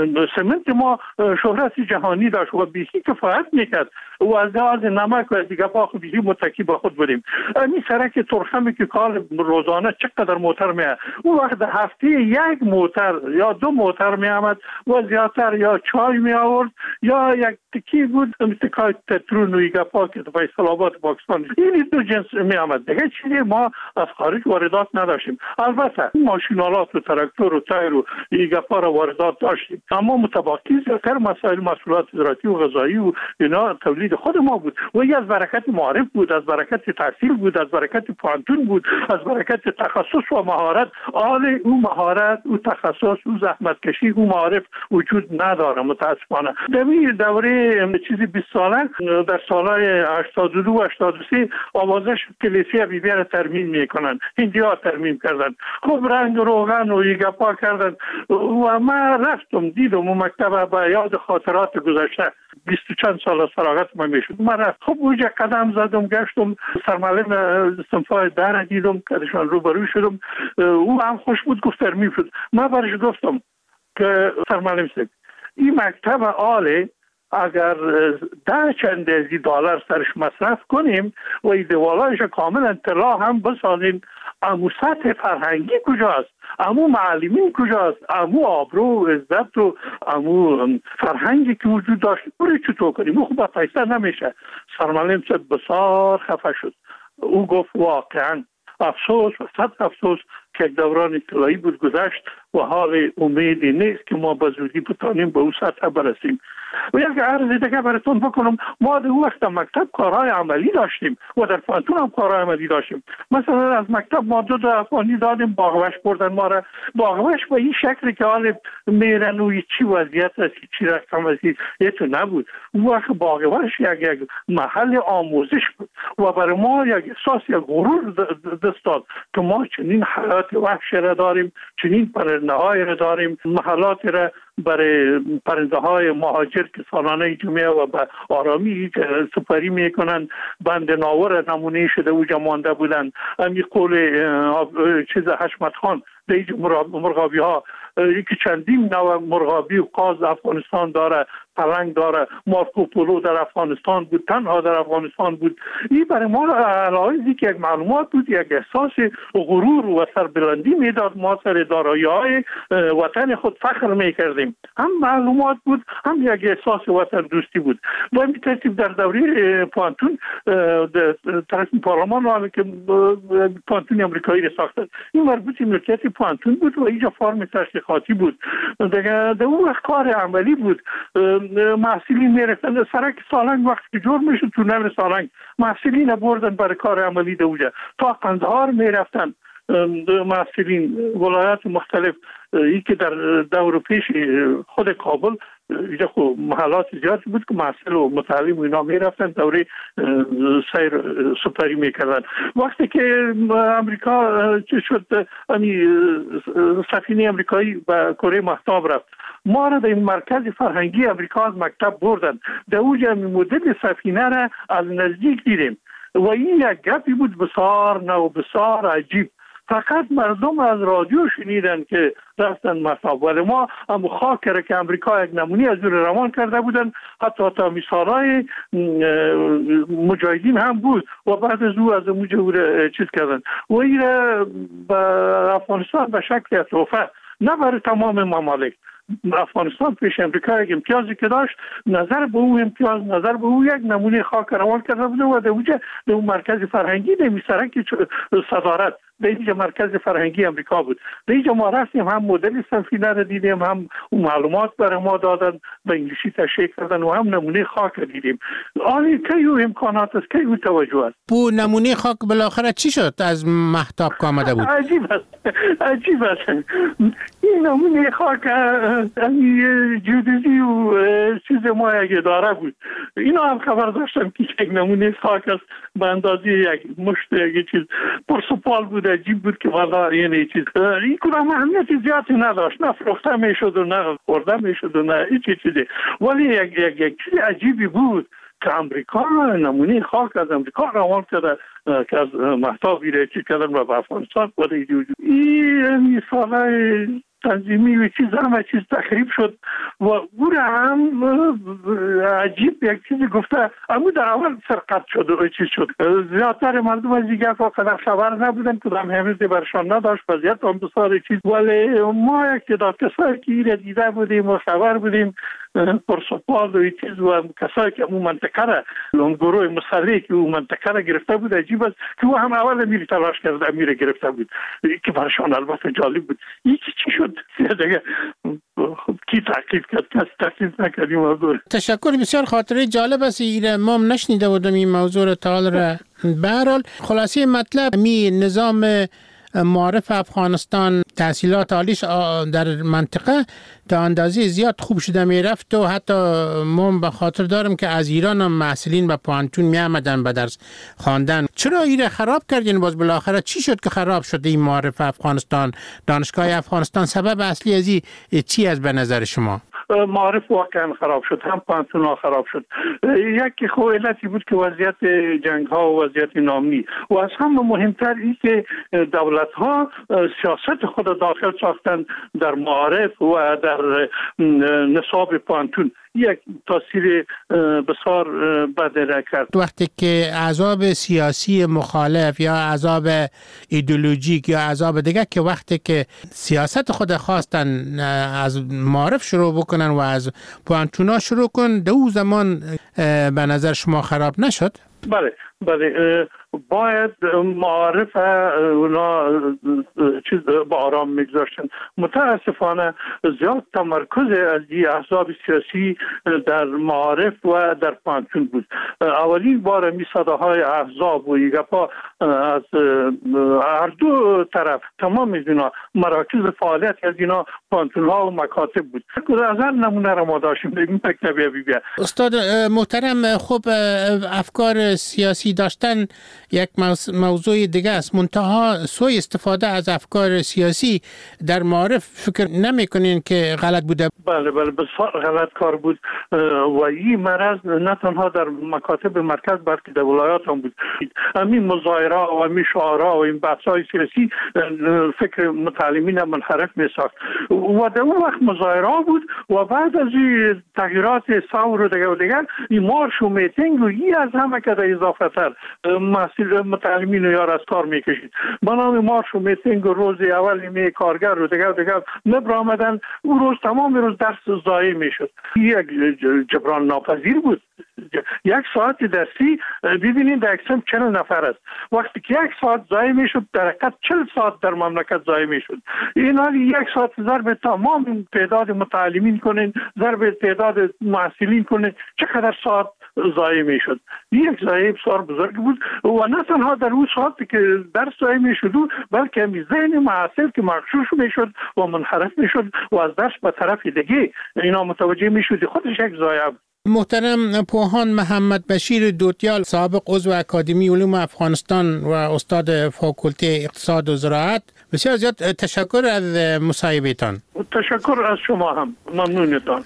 سمنت ما شهرت جهانی داشت و بیشی کفایت میکرد و از گاز نمک و دیگه باخ بیشی متکی با خود بودیم. این سرک ترخمی که کار روزانه چقدر موتر میاد اون وقت هفته 1 موتر یا 2 موتر میامد و زیادتر یا چای می آورد یا یک تکی بود امتکای تترون و ایگا پاک فیصل آباد پاکستان. این 2 جنس می آمد. دیگه چیزی ما از خارج واردات نداشتیم. البته ماشینالات و تراکتور و تایر و ایگا پا را واردات داشتیم اما متباقی زیادتر مسائل محصولات زراعتی و غذایی و اینا تولید خود ما بود و این از برکت معارف بود، از برکت تحصیل بود، از برکت پانتون بود، از برکت تخصص و مهارت. آل او مهارت او تخصص او زحمت کشی او معارف وجود نداره متاسفانه. در این دوره چیزی 20 ساله در سالهای 82 و 83 آوازش کلیسا بیبی را ترمیم میکنن. هندی‌ها ترمیم کردن. خوب رنگ روغن و گپا کردن و من رفتم دیدم اون مکتب با یاد خاطرات گذشته 20 چند سال سراغت ما میشد. من خب اونجا قدم زدم گشتم سرمعلم صنفای در دیدم کارشان روبروی شدم. او هم خوش بود گفت ترمیم شد. من برش گفتم که سرمعلم صاحب این مکتب عالی اگر 10 چند هزار دلار سرش مصرف کنیم و این دیوالایش کامل اطلاع هم بسازیم امو سطح فرهنگی کجاست؟ امو معلمین کجاست؟ امو آبرو و عزت و امو فرهنگی که وجود داشت برای چطور کنیم؟ او خوب پیسه نمیشه. سرمعلم صاحب بسیار خفه شد. او گفت واقعا افسوس و صد افسوس که دوران طلایی بود گذشت و حال امیدی نیست که ما به زودی بتانیم به او سطح برسیم. و یک عرض دیگه براتون بکنم ما در وقت مکتب کارهای عملی داشتیم و در پانتون هم کارهای عملی داشتیم. مثلا از مکتب ما 2 افغانی دادیم باغوش بردن ما را. باغوش به این شکلی که حال میرن و چی وضعیت است چی رقم است یه تو نبود. اون وقت باغوش یک محل آموزش بود و برای ما یک احساس یک غرور دست داد که ما چنین حیات وحش را داریم، چنین پرنده های را داریم، محلات را برای پرنده های مهاجر که سالانه جمعه و به آرامی سپری میکنن. بند ناور نمونه شده و مانده بودن. امی قول چیز حشمت خان دیج مرغابی ها یکی چندین نوع مرغابی و قاز افغانستان داره، پلنگ داره. مارکوپولو در افغانستان بود، تنها در افغانستان بود. این برای ما علاوه که یک معلومات بود، یک احساس غرور و سربلندی میداد. ما سر دارایی‌های وطن خود فخر میکردیم. هم معلومات بود هم یک احساس وطن دوستی بود. با این ترتیب در دوره پانتون طرف پارلمان که پانتون امریکایی را ساختند این مربوط ملکیت پانتون بود و اینجا فرم تشریحاتی بود. در اون وقت کار عملی بود. محصلین میرفتن سرک سالنگ وقتی که جور میشد تونل سالنگ محصلین بردن برای کار عملی دوجه تا قندهار میرفتن محصلین ولایات مختلف ای که در دور پیش خود کابل اینجا خب محلات زیاد بود که محصل و متعلم و اینا میرفتن دوره سیر سپری میکردن. وقتی که امریکا چه شد سفینه امریکایی به کره مهتاب رفت ما را در این مرکز فرهنگی امریکا از مکتب بردن در اوجه مدل سفینه را از نزدیک دیدیم و این یک گپی بود بسیار نو بسیار عجیب. فقط مردم از رادیو شنیدن که رفتن مهتاب ولی ما هم خاک را که امریکا یک نمونی از اون روان کرده بودن حتی تا مثالای مجاهدین هم بود و بعد از او از مجاهد چیز کردن و این به افغانستان به شکل تحفه نه برای تمام ممالک. افغانستان پیش امریکا یک امتیازی که داشت نظر به او امتیاز نظر به او یک نمونه خاک روان کرده بود و در اون مرکز فرهنگی در میسرک صدارت در اینجا مرکز فرهنگی امریکا بود. در اینجا ما رفتیم هم مدل سفینه را دیدیم هم اون معلومات برای ما دادن به انگلیسی تشریح کردن و هم نمونه خاک را دیدیم. آنی که او امکانات است که او توجه است. بو نمونه خاک بالاخره چی شد از مهتاب که آمده بود؟ عجیب است این نمونه خاک جیودزی و چیز ما یک اداره بود. اینا هم خبر داشتم که یک نمونه خاک است به اندازه یک مشت یک چیز پرسپال بود. عجیب بود که والا یعنی چیز این کدام اهمیت زیادی نداشت نه فروخته میشد و نه خورده میشد و نه هیچ چیزی ولی یک چیز عجیبی بود که امریکا نمونه خاک از امریکا روان کرده که از مهتاب ایره چی کردن و به افغانستان و این مثال تنظیمی و چیز همه چیز تخریب شد و او را هم عجیب یک چیزی گفته اما در اول سرقت شد و چیز شد. زیادتر مردم از دیگر فقط خبر نبودن که دم همیزی برشان نداشت وضعیت هم بسیار چیز ولی ما یک تعداد کسایی که ایره دیده بودیم و خبر بودیم پرسپال و چیز و کسایی که اون منطقه را اون گروه مسلحی که اون منطقه را گرفته بود عجیب است که او هم اول امیر تلاش کرده امیر گرفته بود که برشان البته جالب بود. این چی شد دیگه کی تعقیب کرد کس تعقیب نکردیم. تشکر بسیار خاطره جالب است ایره ما نشنیده بودم این موضوع را تا حال را. به هر حال خلاصه مطلب می نظام معارف افغانستان تحصیلات عالیش در منطقه تا اندازه زیاد خوب شده میرفت و حتی ما به خاطر دارم که از ایران هم محصلین به پوانتون می آمدن به درس خواندن. چرا ایره خراب کردین باز بالاخره چی شد که خراب شد این معارف افغانستان دانشگاه افغانستان سبب اصلی از این چی از به نظر شما؟ معارف واقعا خراب شد هم پانتون ها خراب شد. یکی خو علتی بود که وضعیت جنگ ها و وضعیت نامنی و از هم مهمتر این که دولت ها سیاست خود داخل ساختن در معارف و در نصاب پانتون یک تاثیر بسیار بد را کرد. وقتی که احزاب سیاسی مخالف یا احزاب ایدئولوژیک یا احزاب دیگه که وقتی که سیاست خود خواستن از معارف شروع بکنن و از پوانتونا شروع کن دو زمان به نظر شما خراب نشد؟ بله باید معارف اونا چیز با آرام میگذاشتن. متاسفانه زیاد تمرکز از این احزاب سیاسی در معارف و در پانتون بود. اولین بار می صداهای احزاب و ایگپا از هر دو طرف تمام اینا مراکز فعالیت از اینا پانتون ها و مکاتب بود. از هر نمونه را ما داشتیم در این مکتبی بیبیه. استاد محترم خب افکار سیاسی داشتن یک موضوع دیگه است منتها سوء استفاده از افکار سیاسی در معارف فکر نمی کنین که غلط بوده؟ بله بسیار غلط کار بود و این مرض نه تنها در مکاتب مرکز بلکه در ولایات هم بود. همین مظاهره و همین شعارها و این بحث‌های سیاسی فکر متعلمین منحرف می ساخت و در اون وقت مظاهره بود و بعد از این تغییرات ثور و دیگر این مارش و میتینگ و این از همه که در اضافه بالاتر متعلمین یار از کار میکشید. با نام مارش و میتینگ و روز اول نیمه کارگر و دیگر نبر آمدن، او روز تمام روز درس ضایع میشد. یک جبران ناپذیر بود. 1 ساعت درسی ببینید در اکسم 40 نفر است. وقتی که 1 ساعت ضایع میشد در حقیقت 40 ساعت در مملکت ضایع میشد. این حالی 1 ساعت ضرب تمام تعداد متعلمین کنین، ضرب تعداد محصلین کنین، چقدر ساعت ضایع میشد. یک ضایع بسیار بزرگ بود و نه تنها در اون ساعتی که درس ضایع میشد بلکه همین ذهن محصل که مغشوش میشد و منحرف میشد و از درس به طرف دیگه اینا متوجه میشد خودش یک ضایع بود. محترم پوهان محمد بشیر دوتیال، سابق عضو اکادمی علوم افغانستان و استاد فاکولته اقتصاد و زراعت، بسیار زیاد تشکر از مصاحبهتان. تشکر از شما هم، ممنونتان.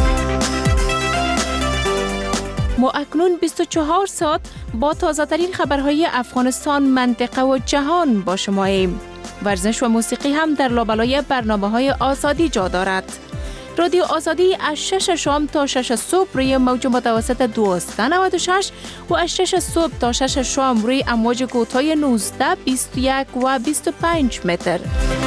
ما اکنون 24 ساعت با تازه‌ترین خبرهای افغانستان، منطقه و جهان با شماییم. ورزش و موسیقی هم در لابلای برنامه‌های آزادی جا دارد. رادیو آزادی از 6 شام تا 6 صبح روی موج متوسط 1296 و از 6 صبح تا 6 شام روی امواج کوتاه 19، 21 و 25 متر.